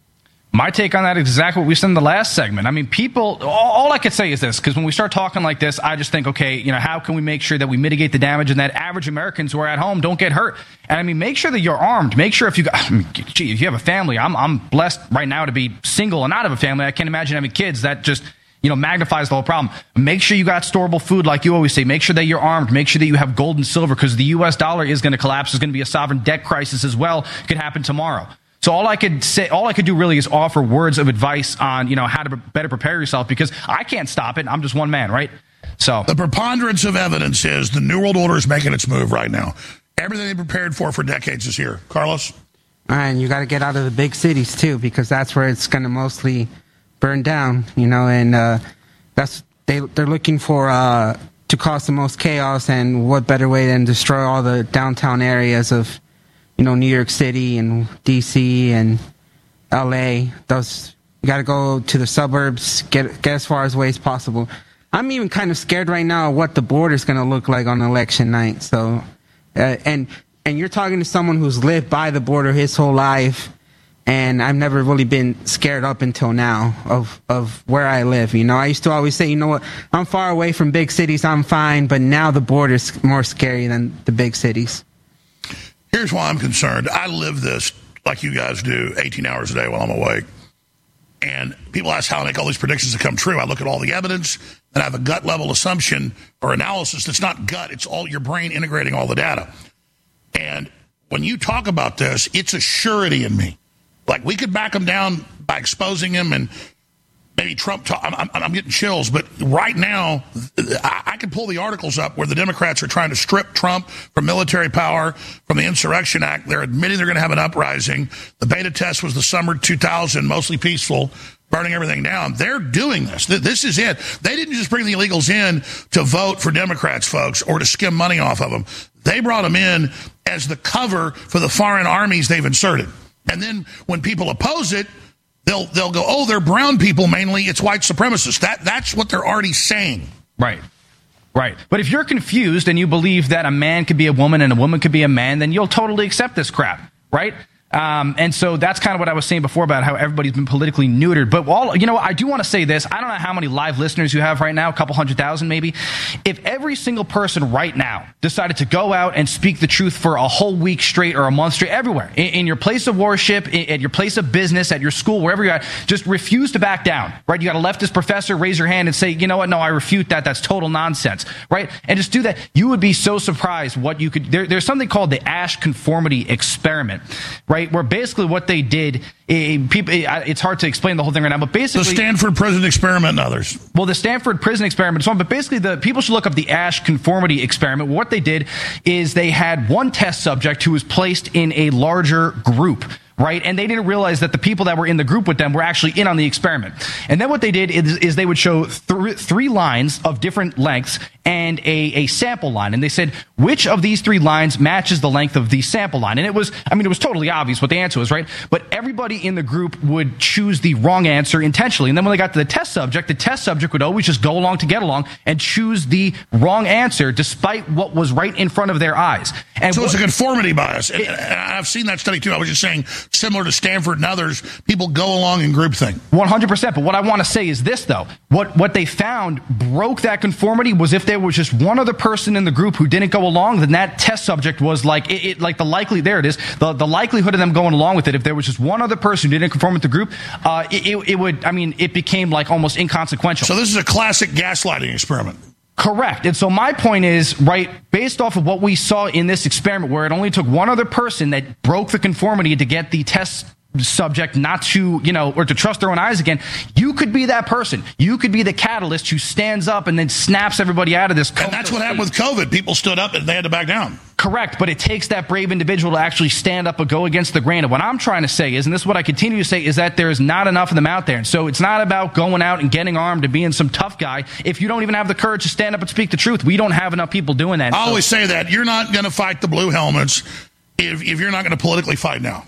My take on that is exactly what we said in the last segment. I mean, people, all I could say is this, because when we start talking like this, I just think, okay, how can we make sure that we mitigate the damage and that average Americans who are at home don't get hurt? And I mean, make sure that you're armed. Make sure if you have a family, I'm blessed right now to be single and not have a family. I can't imagine having kids. That just, magnifies the whole problem. Make sure you got storable food, like you always say. Make sure that you're armed. Make sure that you have gold and silver, because the U.S. dollar is going to collapse. There's going to be a sovereign debt crisis as well. It could happen tomorrow. So all I could do really is offer words of advice on, how to better prepare yourself, because I can't stop it. I'm just one man, right? So the preponderance of evidence is the New World Order is making its move right now. Everything they prepared for decades is here. Carlos? All right, and you got to get out of the big cities, too, because that's where it's going to mostly burn down, and they're looking for to cause the most chaos, and what better way than destroy all the downtown areas of New York City and DC and LA. You got to go to the suburbs, get as far away as possible. I'm even kind of scared right now of what the border's going to look like on election night. So, and you're talking to someone who's lived by the border his whole life, and I've never really been scared up until now of where I live. I used to always say, what, I'm far away from big cities, I'm fine, but now the border's more scary than the big cities. Here's why I'm concerned. I live this like you guys do, 18 hours a day while I'm awake. And people ask how I make all these predictions to come true. I look at all the evidence, and I have a gut-level assumption or analysis that's not gut. It's all your brain integrating all the data. And when you talk about this, it's a surety in me. Like, we could back him down by exposing him, and maybe Trump I'm getting chills, but right now I can pull the articles up where the Democrats are trying to strip Trump from military power, from the Insurrection Act. They're admitting they're going to have an uprising. The beta test was the summer 2000, mostly peaceful, burning everything down. They're doing this. This is it. They didn't just bring the illegals in to vote for Democrats, folks, or to skim money off of them. They brought them in as the cover for the foreign armies they've inserted. And then when people oppose it, they'll go, oh, they're brown people mainly. It's white supremacists. That's what they're already saying. Right. But if you're confused and you believe that a man could be a woman and a woman could be a man, then you'll totally accept this crap, right? And so that's kind of what I was saying before about how everybody's been politically neutered. But I do want to say this. I don't know how many live listeners you have right now, a couple 100,000 maybe. If every single person right now decided to go out and speak the truth for a whole week straight or a month straight, everywhere, in your place of worship, at your place of business, at your school, wherever you're at, just refuse to back down, right? You got a leftist professor, raise your hand and say, you know what? No, I refute that. That's total nonsense, right? And just do that. You would be so surprised what you could. There's something called the Asch conformity experiment, right? Where basically what they did, it's hard to explain the whole thing right now, but basically... The Stanford Prison Experiment and others. Well, the Stanford Prison Experiment is one, but basically the people should look up the Asch conformity experiment. What they did is they had one test subject who was placed in a larger group, right? And they didn't realize that the people that were in the group with them were actually in on the experiment. And then what they did is they would show three lines of different lengths and a sample line. And they said, which of these three lines matches the length of the sample line? And it was totally obvious what the answer was, right? But everybody in the group would choose the wrong answer intentionally. And then when they got to the test subject would always just go along to get along and choose the wrong answer despite what was right in front of their eyes. And so it's a conformity bias. And I've seen that study too. I was just saying, similar to Stanford and others, people go along in groupthink. 100%. But what I want to say is this, though. What they found broke that conformity was if there was just one other person in the group who didn't go along, then that test subject was like the likelihood of them going along with it. If there was just one other person who didn't conform with the group, it became like almost inconsequential. So this is a classic gaslighting experiment. Correct. And so my point is, right, based off of what we saw in this experiment where it only took one other person that broke the conformity to get the test subject not to, or to trust their own eyes again, you could be that person. You could be the catalyst who stands up and then snaps everybody out of this. And that's what happened with COVID. People stood up and they had to back down. Correct, but it takes that brave individual to actually stand up and go against the grain. And what I'm trying to say is, and this is what I continue to say, is that there's not enough of them out there. And so it's not about going out and getting armed and being some tough guy if you don't even have the courage to stand up and speak the truth. We don't have enough people doing that. I always say that. You're not going to fight the blue helmets if you're not going to politically fight now.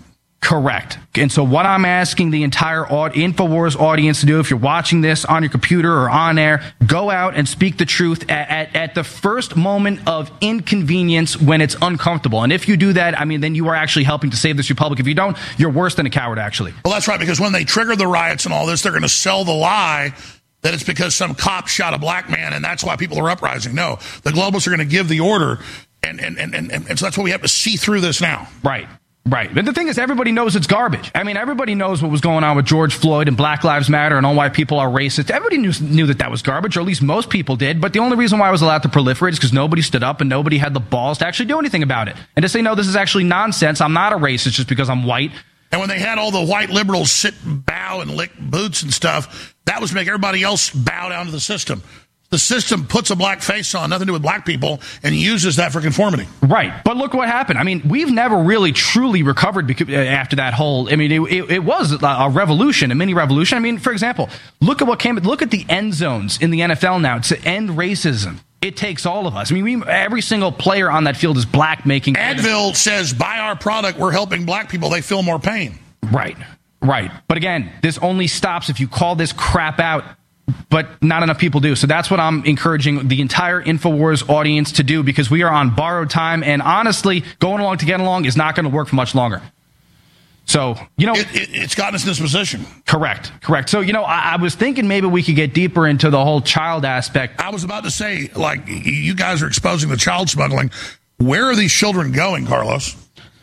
Correct. And so what I'm asking the entire InfoWars audience to do, if you're watching this on your computer or on air, go out and speak the truth at the first moment of inconvenience when it's uncomfortable. And if you do that, I mean, then you are actually helping to save this republic. If you don't, you're worse than a coward, actually. Well, that's right, because when they trigger the riots and all this, they're going to sell the lie that it's because some cop shot a black man and that's why people are uprising. No, the globalists are going to give the order, and so that's why we have to see through this now. Right. Right. But the thing is, everybody knows it's garbage. I mean, everybody knows what was going on with George Floyd and Black Lives Matter and all why people are racist. Everybody knew that was garbage, or at least most people did. But the only reason why it was allowed to proliferate is because nobody stood up and nobody had the balls to actually do anything about it. And to say, no, this is actually nonsense. I'm not a racist just because I'm white. And when they had all the white liberals sit and bow and lick boots and stuff, that was to make everybody else bow down to the system. The system puts a black face on, nothing to do with black people, and uses that for conformity. Right. But look what happened. I mean, we've never really truly recovered after that whole, I mean, it was a revolution, a mini revolution. I mean, for example, look at the end zones in the NFL now to end racism. It takes all of us. I mean, every single player on that field is black making. Advil says, buy our product, we're helping black people. They feel more pain. Right. Right. But again, this only stops if you call this crap out. But not enough people do. So that's what I'm encouraging the entire InfoWars audience to do, because we are on borrowed time. And honestly, going along to get along is not going to work for much longer. So, it's gotten us in this position. Correct. So, I was thinking maybe we could get deeper into the whole child aspect. I was about to say, like, you guys are exposing the child smuggling. Where are these children going, Carlos?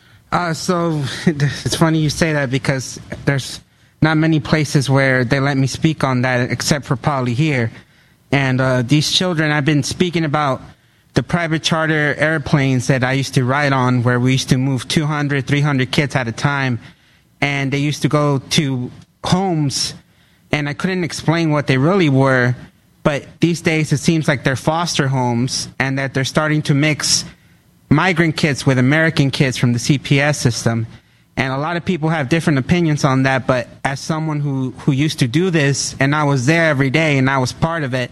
So it's funny you say that, because there's not many places where they let me speak on that, except for probably here. And these children, I've been speaking about the private charter airplanes that I used to ride on, where we used to move 200, 300 kids at a time. And they used to go to homes, and I couldn't explain what they really were. But these days, it seems like they're foster homes, and that they're starting to mix migrant kids with American kids from the CPS system. And a lot of people have different opinions on that, but as someone who used to do this, and I was there every day and I was part of it,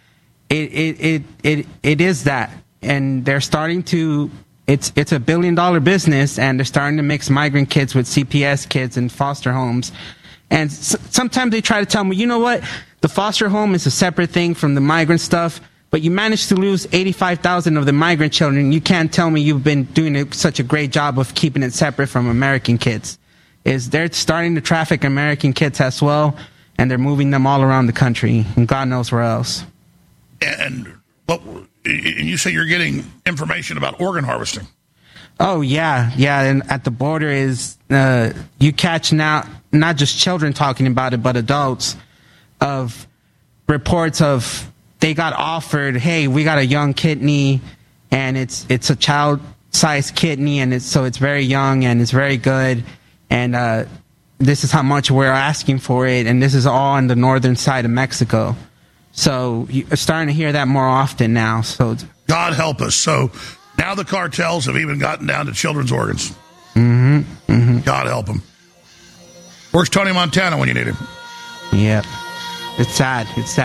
it is that. And they're starting to, it's a $1 billion business, and they're starting to mix migrant kids with CPS kids in foster homes. And sometimes they try to tell me, you know what, the foster home is a separate thing from the migrant stuff, but you managed to lose 85,000 of the migrant children. You can't tell me you've been doing such a great job of keeping it separate from American kids. They're starting to traffic American kids as well, and they're moving them all around the country, and God knows where else. And you say you're getting information about organ harvesting. Oh, yeah. And at the border you catch now not just children talking about it, but adults, of reports of, they got offered, hey, we got a young kidney, and it's a child-sized kidney, and it's very young and it's very good, and this is how much we're asking for it, and this is all on the northern side of Mexico. So you're starting to hear that more often now. So God help us. So now the cartels have even gotten down to children's organs. Mm-hmm. God help them. Where's Tony Montana when you need him? Yep. It's sad.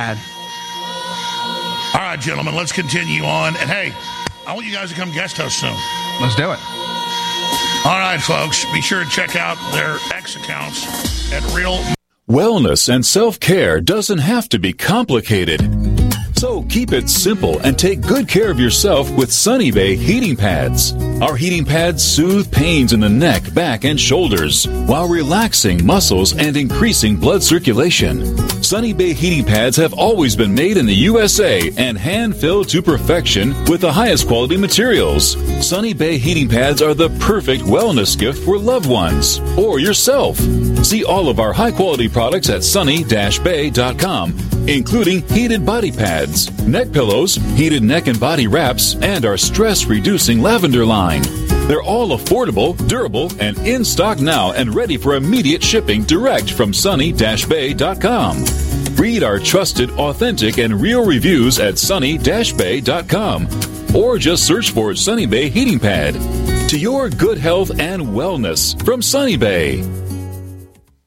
All right, gentlemen, let's continue on. And, hey, I want you guys to come guest host soon. Let's do it. All right, folks, be sure to check out their X accounts at Real. Wellness and self-care doesn't have to be complicated. So keep it simple and take good care of yourself with Sunny Bay heating pads. Our heating pads soothe pains in the neck, back, and shoulders while relaxing muscles and increasing blood circulation. Sunny Bay heating pads have always been made in the USA and hand-filled to perfection with the highest quality materials. Sunny Bay heating pads are the perfect wellness gift for loved ones or yourself. See all of our high-quality products at sunny-bay.com, including heated body pads, neck pillows, heated neck and body wraps, and our stress-reducing lavender line. They're all affordable, durable, and in stock now and ready for immediate shipping direct from sunny-bay.com. Read our trusted, authentic, and real reviews at sunny-bay.com, or just search for Sunny Bay Heating Pad. To your good health and wellness from Sunny Bay.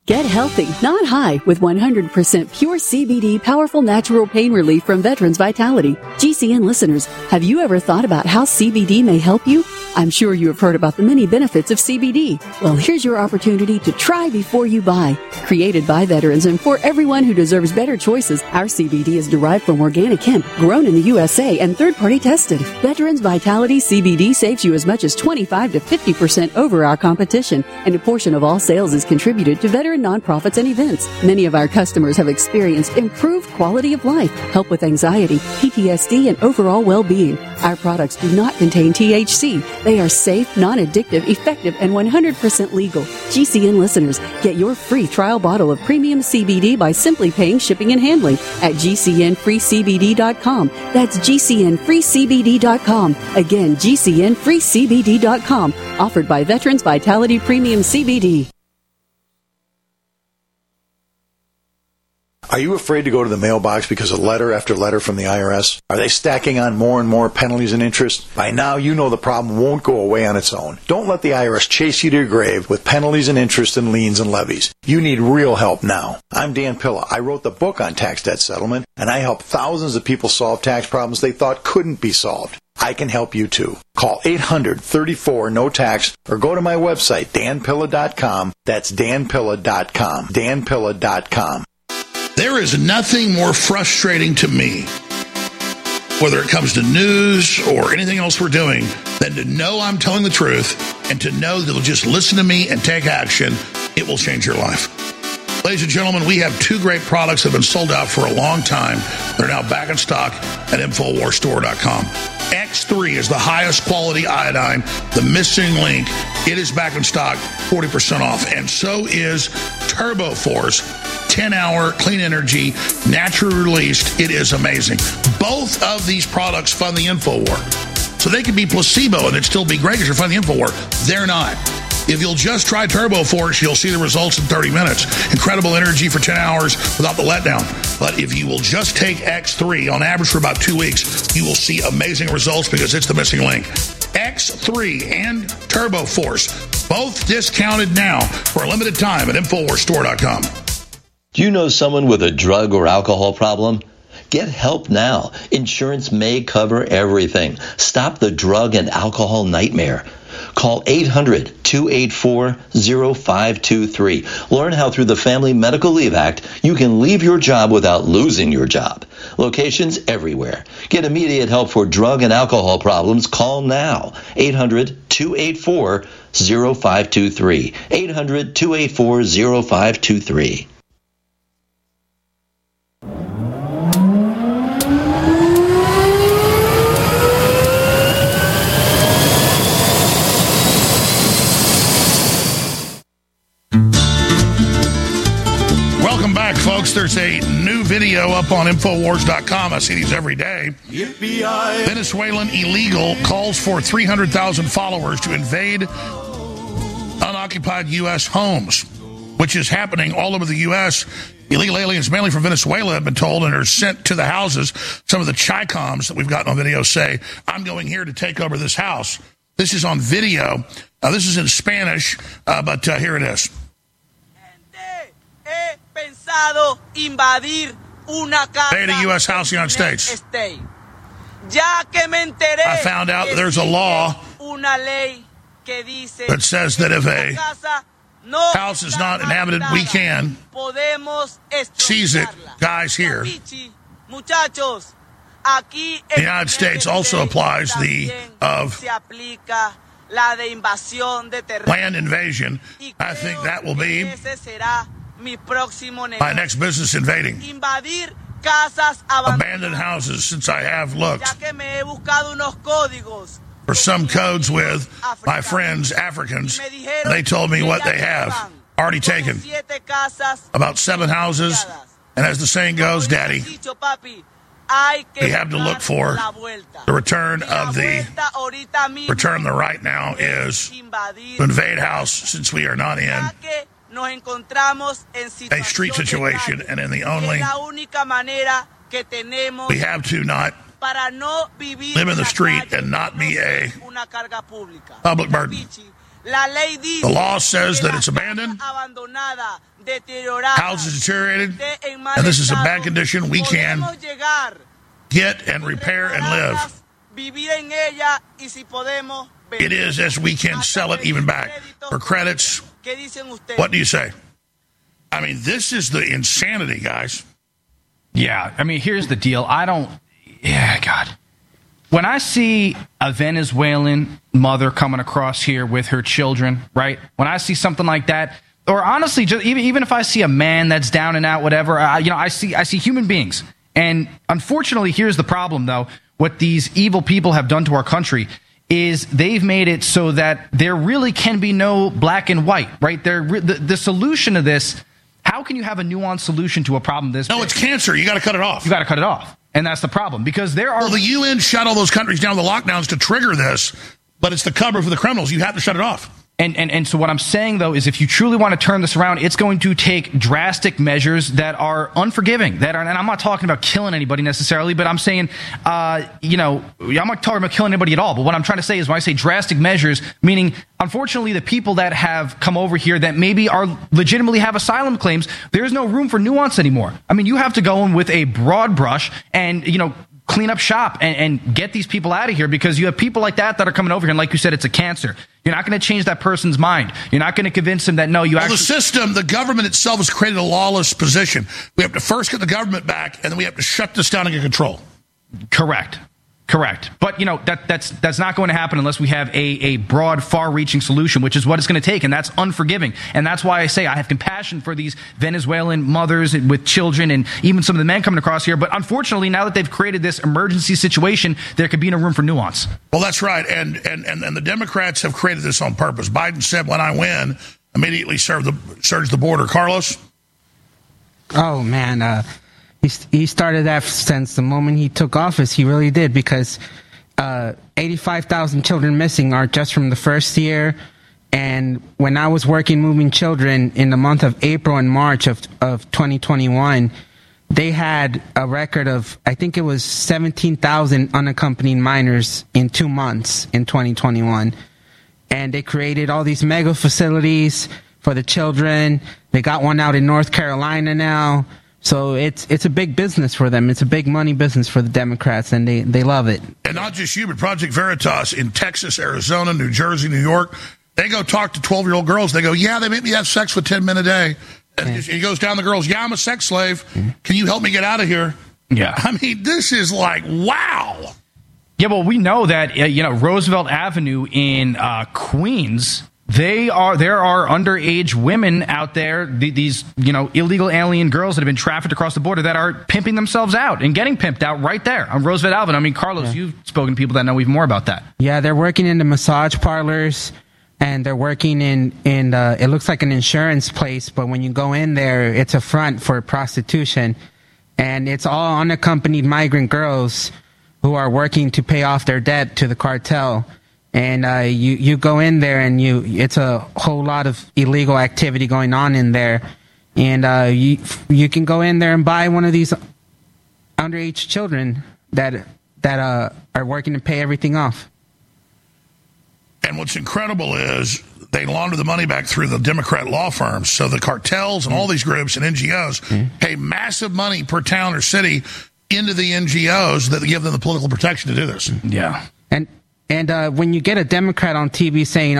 Get healthy, not high, with 100% pure CBD powerful natural pain relief from Veterans Vitality. GCN listeners, have you ever thought about how CBD may help you? I'm sure you have heard about the many benefits of CBD. Well, here's your opportunity to try before you buy. Created by veterans and for everyone who deserves better choices, our CBD is derived from organic hemp, grown in the USA and third-party tested. Veterans Vitality CBD saves you as much as 25 to 50% over our competition, and a portion of all sales is contributed to veteran nonprofits and events. Many of our customers have experienced improved quality of life, help with anxiety, PTSD, and overall well-being. Our products do not contain THC. They are safe, non-addictive, effective, and 100% legal. GCN listeners, get your free trial bottle of premium CBD by simply paying shipping and handling at GCNFreeCBD.com. That's GCNFreeCBD.com. Again, GCNFreeCBD.com. Offered by Veterans Vitality Premium CBD. Are you afraid to go to the mailbox because of letter after letter from the IRS? Are they stacking on more and more penalties and interest? By now, you know the problem won't go away on its own. Don't let the IRS chase you to your grave with penalties and interest and liens and levies. You need real help now. I'm Dan Pilla. I wrote the book on tax debt settlement, and I help thousands of people solve tax problems they thought couldn't be solved. I can help you too. Call 800-34-NO-TAX or go to my website, danpilla.com. That's danpilla.com. danpilla.com. There is nothing more frustrating to me, whether it comes to news or anything else we're doing, than to know I'm telling the truth and to know that you'll just listen to me and take action. It will change your life. Ladies and gentlemen, we have two great products that have been sold out for a long time. They're now back in stock at InfoWarsStore.com. X3 is the highest quality iodine, the missing link. It is back in stock, 40% off. And so is TurboForce, 10-hour clean energy, naturally released. It is amazing. Both of these products fund the InfoWar. So they could be placebo and it'd still be great because you're funding the InfoWar. They're not. If you'll just try TurboForce, you'll see the results in 30 minutes. Incredible energy for 10 hours without the letdown. But if you will just take X3 on average for about 2 weeks, you will see amazing results because it's the missing link. X3 and TurboForce, both discounted now for a limited time at InfoWarsStore.com. Do you know someone with a drug or alcohol problem? Get help now. Insurance may cover everything. Stop the drug and alcohol nightmare. Call 800-284-0523. Learn how through the Family Medical Leave Act, you can leave your job without losing your job. Locations everywhere. Get immediate help for drug and alcohol problems. Call now. 800-284-0523. 800-284-0523. Folks, there's a new video up on Infowars.com. I see these every day. Venezuelan illegal calls for 300,000 followers to invade unoccupied U.S. homes, which is happening all over the U.S. Illegal aliens, mainly from Venezuela, have been told and are sent to the houses. Some of the Chi-Coms that we've gotten on video say, I'm going here to take over this house. This is on video. This is in Spanish, but here it is. Invadir una casa in a U.S. house in the United States. Ya que me enteré, I found out there's a law that says that if a house is not inhabited, we can seize it. Guys here. The United States also applies the land invasion. I think that will be my next business invading. Abandoned houses, since I have looked for some codes with my friends, Africans, and they told me what they have already taken. About 7 houses, and as the saying goes, Daddy, we have to look for the return of the right now is to invade house, since we are not in a street situation, and in the only we have to not live in the street and not be a public burden. The law says that it's abandoned, houses deteriorated, and this is a bad condition. We can get and repair and live. It is as we can sell it even back for credits. What do you say? I mean, this is the insanity, guys. Yeah, I mean, here's the deal. God. When I see a Venezuelan mother coming across here with her children, right? When I see something like that, or honestly, just even if I see a man that's down and out, whatever, I see human beings. And unfortunately, here's the problem, though. What these evil people have done to our country is they've made it so that there really can be no black and white, right? The solution to this, how can you have a nuanced solution to a problem this big? No, it's cancer. You got to cut it off. You got to cut it off. And that's the problem, because there are... Well, the UN shut all those countries down, the lockdowns, to trigger this, but it's the cover for the criminals. You have to shut it off. And so what I'm saying, though, is if you truly want to turn this around, it's going to take drastic measures that are unforgiving. And I'm not talking about killing anybody necessarily, but I'm saying, I'm not talking about killing anybody at all. But what I'm trying to say is when I say drastic measures, meaning, unfortunately, the people that have come over here that maybe are legitimately have asylum claims, there's no room for nuance anymore. I mean, you have to go in with a broad brush and, clean up shop and get these people out of here, because you have people like that are coming over here. And like you said, it's a cancer. You're not going to change that person's mind. You're not going to convince them that, no, you actually... The system, the government itself has created a lawless position. We have to first get the government back, and then we have to shut this down and get control. Correct. But, that's not going to happen unless we have a broad, far-reaching solution, which is what it's going to take, and that's unforgiving. And that's why I say I have compassion for these Venezuelan mothers with children and even some of the men coming across here. But unfortunately, now that they've created this emergency situation, there could be no room for nuance. Well, that's right. And the Democrats have created this on purpose. Biden said, when I win, immediately surge the border. Carlos? Oh, man. He started that since the moment he took office. He really did, because 85,000 children missing are just from the first year. And when I was working moving children in the month of April and March of 2021, they had a record of, I think it was 17,000 unaccompanied minors in 2 months in 2021. And they created all these mega facilities for the children. They got one out in North Carolina now. So it's a big business for them. It's a big money business for the Democrats, and they love it. And not just you, but Project Veritas in Texas, Arizona, New Jersey, New York, they go talk to 12-year-old girls. They go, yeah, they make me have sex for 10 minutes a day. And he goes down the girls, yeah, I'm a sex slave. Can you help me get out of here? Yeah. I mean, this is like, wow. Yeah, well, we know that, Roosevelt Avenue in Queens... There are underage women out there, these illegal alien girls that have been trafficked across the border that are pimping themselves out and getting pimped out right there on Roosevelt Avenue. I mean, Carlos, you've spoken to people that know even more about that. Yeah, they're working in the massage parlors, and they're working in it looks like an insurance place, but when you go in there, it's a front for prostitution, and it's all unaccompanied migrant girls who are working to pay off their debt to the cartel. And you go in there, and it's a whole lot of illegal activity going on in there. And you can go in there and buy one of these underage children that are working to pay everything off. And what's incredible is they launder the money back through the Democrat law firms. So the cartels and all these groups and NGOs pay massive money per town or city into the NGOs that give them the political protection to do this. Yeah. And when you get a Democrat on TV saying,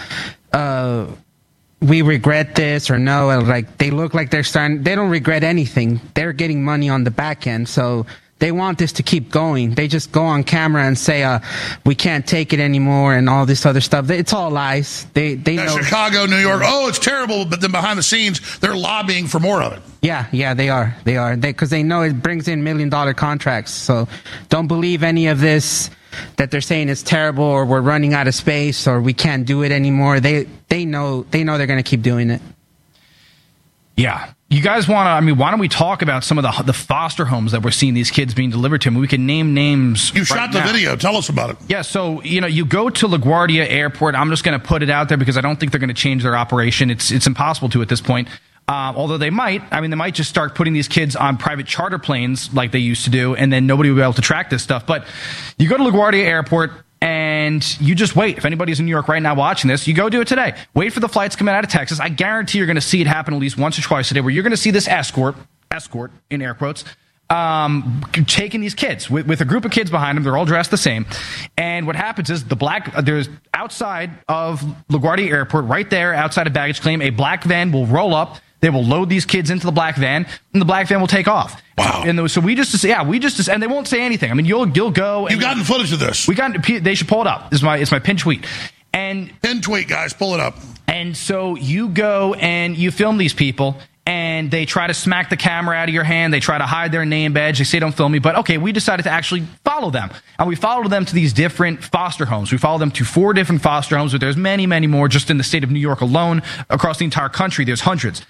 we regret this or no, like they look like they don't regret anything. They're getting money on the back end. So they want this to keep going. They just go on camera and say, we can't take it anymore and all this other stuff. It's all lies. They know. Chicago, New York, it's terrible. But then behind the scenes, they're lobbying for more of it. Yeah, they are. Because they know it brings in $1 million contracts. So don't believe any of this that they're saying is terrible, or we're running out of space, or we can't do it anymore. They know they're going to keep doing it. Yeah. You guys want to, why don't we talk about some of the foster homes that we're seeing these kids being delivered to? We can name names. You shot the video. Tell us about it. Yeah, so, you go to LaGuardia Airport. I'm just going to put it out there because I don't think they're going to change their operation. It's impossible to at this point. Although they might. They might just start putting these kids on private charter planes like they used to do, and then nobody will be able to track this stuff. But you go to LaGuardia Airport, and and you just wait. If anybody's in New York right now watching this, you go do it today. Wait for the flights coming out of Texas. I guarantee you're going to see it happen at least once or twice a day, where you're going to see this escort in air quotes, taking these kids with a group of kids behind them. They're all dressed the same. And what happens is there's outside of LaGuardia Airport, right there outside of baggage claim, a black van will roll up. They will load these kids into the black van, and the black van will take off. Wow! And so we just and they won't say anything. I mean, you'll go. You've gotten footage of this. They should pull it up. It's my pin tweet. And pin tweet, guys, pull it up. And so you go and you film these people, and they try to smack the camera out of your hand. They try to hide their name badge. They say, don't film me. But, okay, we decided to actually follow them. And we followed them to these different foster homes. We followed them to 4 different foster homes, but there's many, many more just in the state of New York alone. Across the entire country, there's hundreds.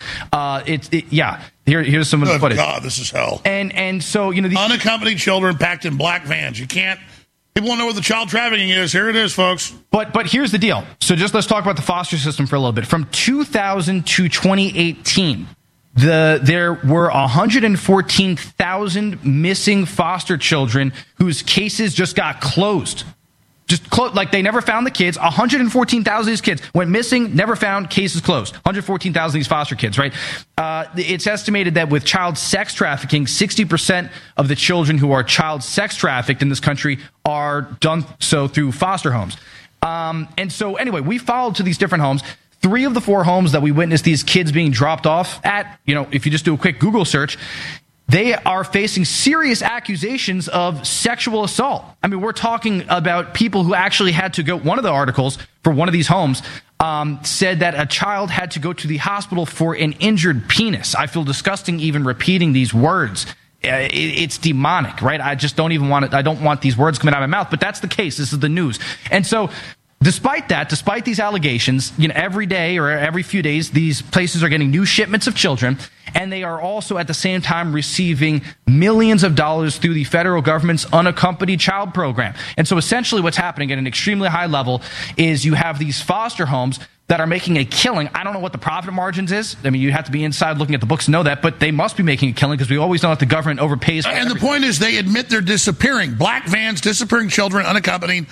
Here's some of the footage. God, this is hell. And so, these unaccompanied children packed in black vans. You can't. People want to know what the child trafficking is. Here it is, folks. But here's the deal. So just let's talk about the foster system for a little bit. From 2000 to 2018, there were 114,000 missing foster children whose cases just got closed. Like they never found the kids. 114,000 of these kids went missing, never found, cases closed. 114,000 of these foster kids, right? It's estimated that with child sex trafficking, 60% of the children who are child sex trafficked in this country are done so through foster homes. And so anyway, we followed to these different homes. 3 of the 4 homes that we witnessed these kids being dropped off at, if you just do a quick Google search, they are facing serious accusations of sexual assault. I mean, we're talking about people who actually had to go. One of the articles for one of these homes said that a child had to go to the hospital for an injured penis. I feel disgusting even repeating these words. It's demonic, right? I just don't even want it. I don't want these words coming out of my mouth, but that's the case. This is the news. And so despite these allegations, every day or every few days, these places are getting new shipments of children, and they are also at the same time receiving millions of dollars through the federal government's unaccompanied child program. And so essentially what's happening at an extremely high level is you have these foster homes that are making a killing. I don't know what the profit margins is. I mean, you have to be inside looking at the books to know that, but they must be making a killing because we always know that the government overpays. And the point is they admit they're disappearing. Black vans, disappearing children, unaccompanied.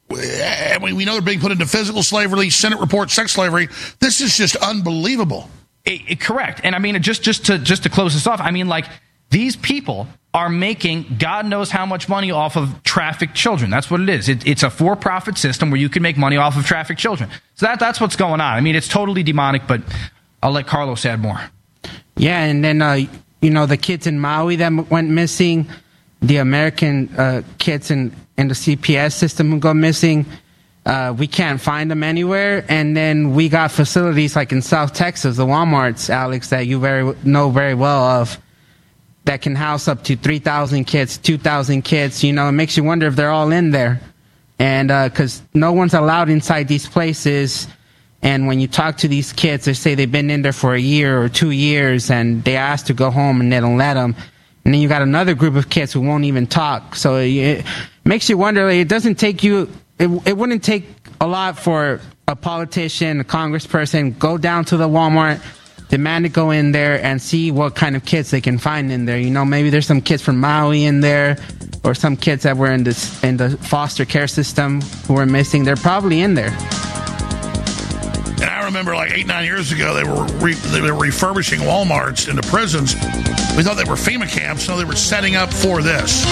We know they're being put into physical slavery, Senate report, sex slavery. This is just unbelievable. Correct. And I mean, just to close this off, I mean, like, these people are making God knows how much money off of trafficked children. That's what it is. It's a for-profit system where you can make money off of trafficked children. So that's what's going on. I mean, it's totally demonic, but I'll let Carlos add more. Yeah, and then, the kids in Maui that went missing, the American kids in the CPS system who go missing, we can't find them anywhere. And then we got facilities like in South Texas, the Walmarts, Alex, that you know very well of, that can house up to 3,000 kids, 2,000 kids. It makes you wonder if they're all in there. And because no one's allowed inside these places. And when you talk to these kids, they say they've been in there for a year or 2 years, and they ask to go home and they don't let them. And then you got another group of kids who won't even talk. So it makes you wonder, like, it doesn't take you, it wouldn't take a lot for a politician, a congressperson, go down to the Walmart, demand to go in there and see what kind of kids they can find in there. Maybe there's some kids from Maui in there, or some kids that were in the foster care system who were missing. They're probably in there. And I remember like 8-9 years ago, they were refurbishing Walmarts into prisons. We thought they were FEMA camps. No, they were setting up for this.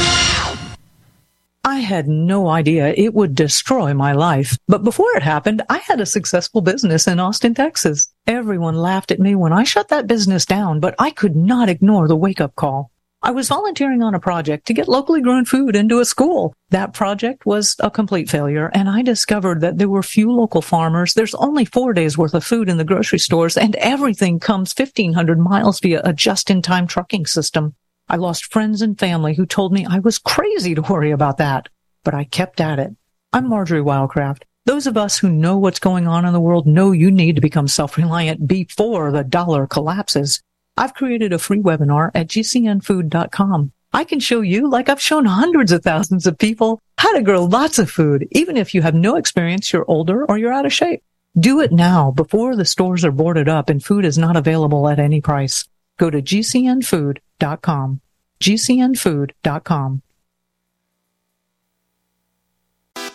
I had no idea it would destroy my life. But before it happened, I had a successful business in Austin, Texas. Everyone laughed at me when I shut that business down, but I could not ignore the wake-up call. I was volunteering on a project to get locally grown food into a school. That project was a complete failure, and I discovered that there were few local farmers. There's only 4 days worth of food in the grocery stores, and everything comes 1,500 miles via a just-in-time trucking system. I lost friends and family who told me I was crazy to worry about that, but I kept at it. I'm Marjorie Wildcraft. Those of us who know what's going on in the world know you need to become self-reliant before the dollar collapses. I've created a free webinar at gcnfood.com. I can show you, like I've shown hundreds of thousands of people, how to grow lots of food, even if you have no experience, you're older, or you're out of shape. Do it now before the stores are boarded up and food is not available at any price. Go to gcnfood.com. gcnfood.com.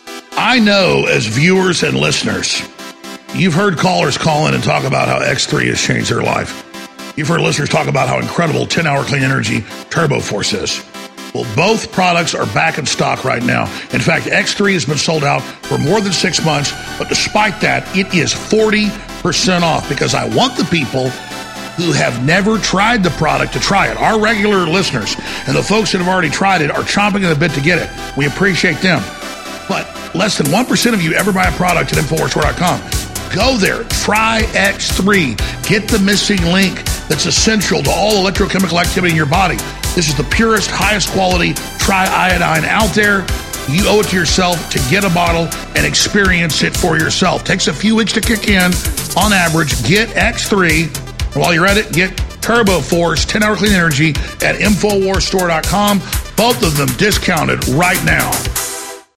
I know as viewers and listeners, you've heard callers call in and talk about how X3 has changed their life. You've heard listeners talk about how incredible 10-hour clean energy Turbo Force is. Well, both products are back in stock right now. In fact, X3 has been sold out for more than 6 months, but despite that, it is 40% off because I want the people who have never tried the product to try it. Our regular listeners and the folks that have already tried it are chomping at the bit to get it. We appreciate them. But less than 1% of you ever buy a product at InfoWarsStore.com. Go there, try X3. Get the missing link that's essential to all electrochemical activity in your body. This is the purest, highest quality triiodine out there. You owe it to yourself to get a bottle and experience it for yourself. Takes a few weeks to kick in. On average, get X3. While you're at it, get Turbo Force 10-hour clean energy at InfoWarsStore.com. Both of them discounted right now.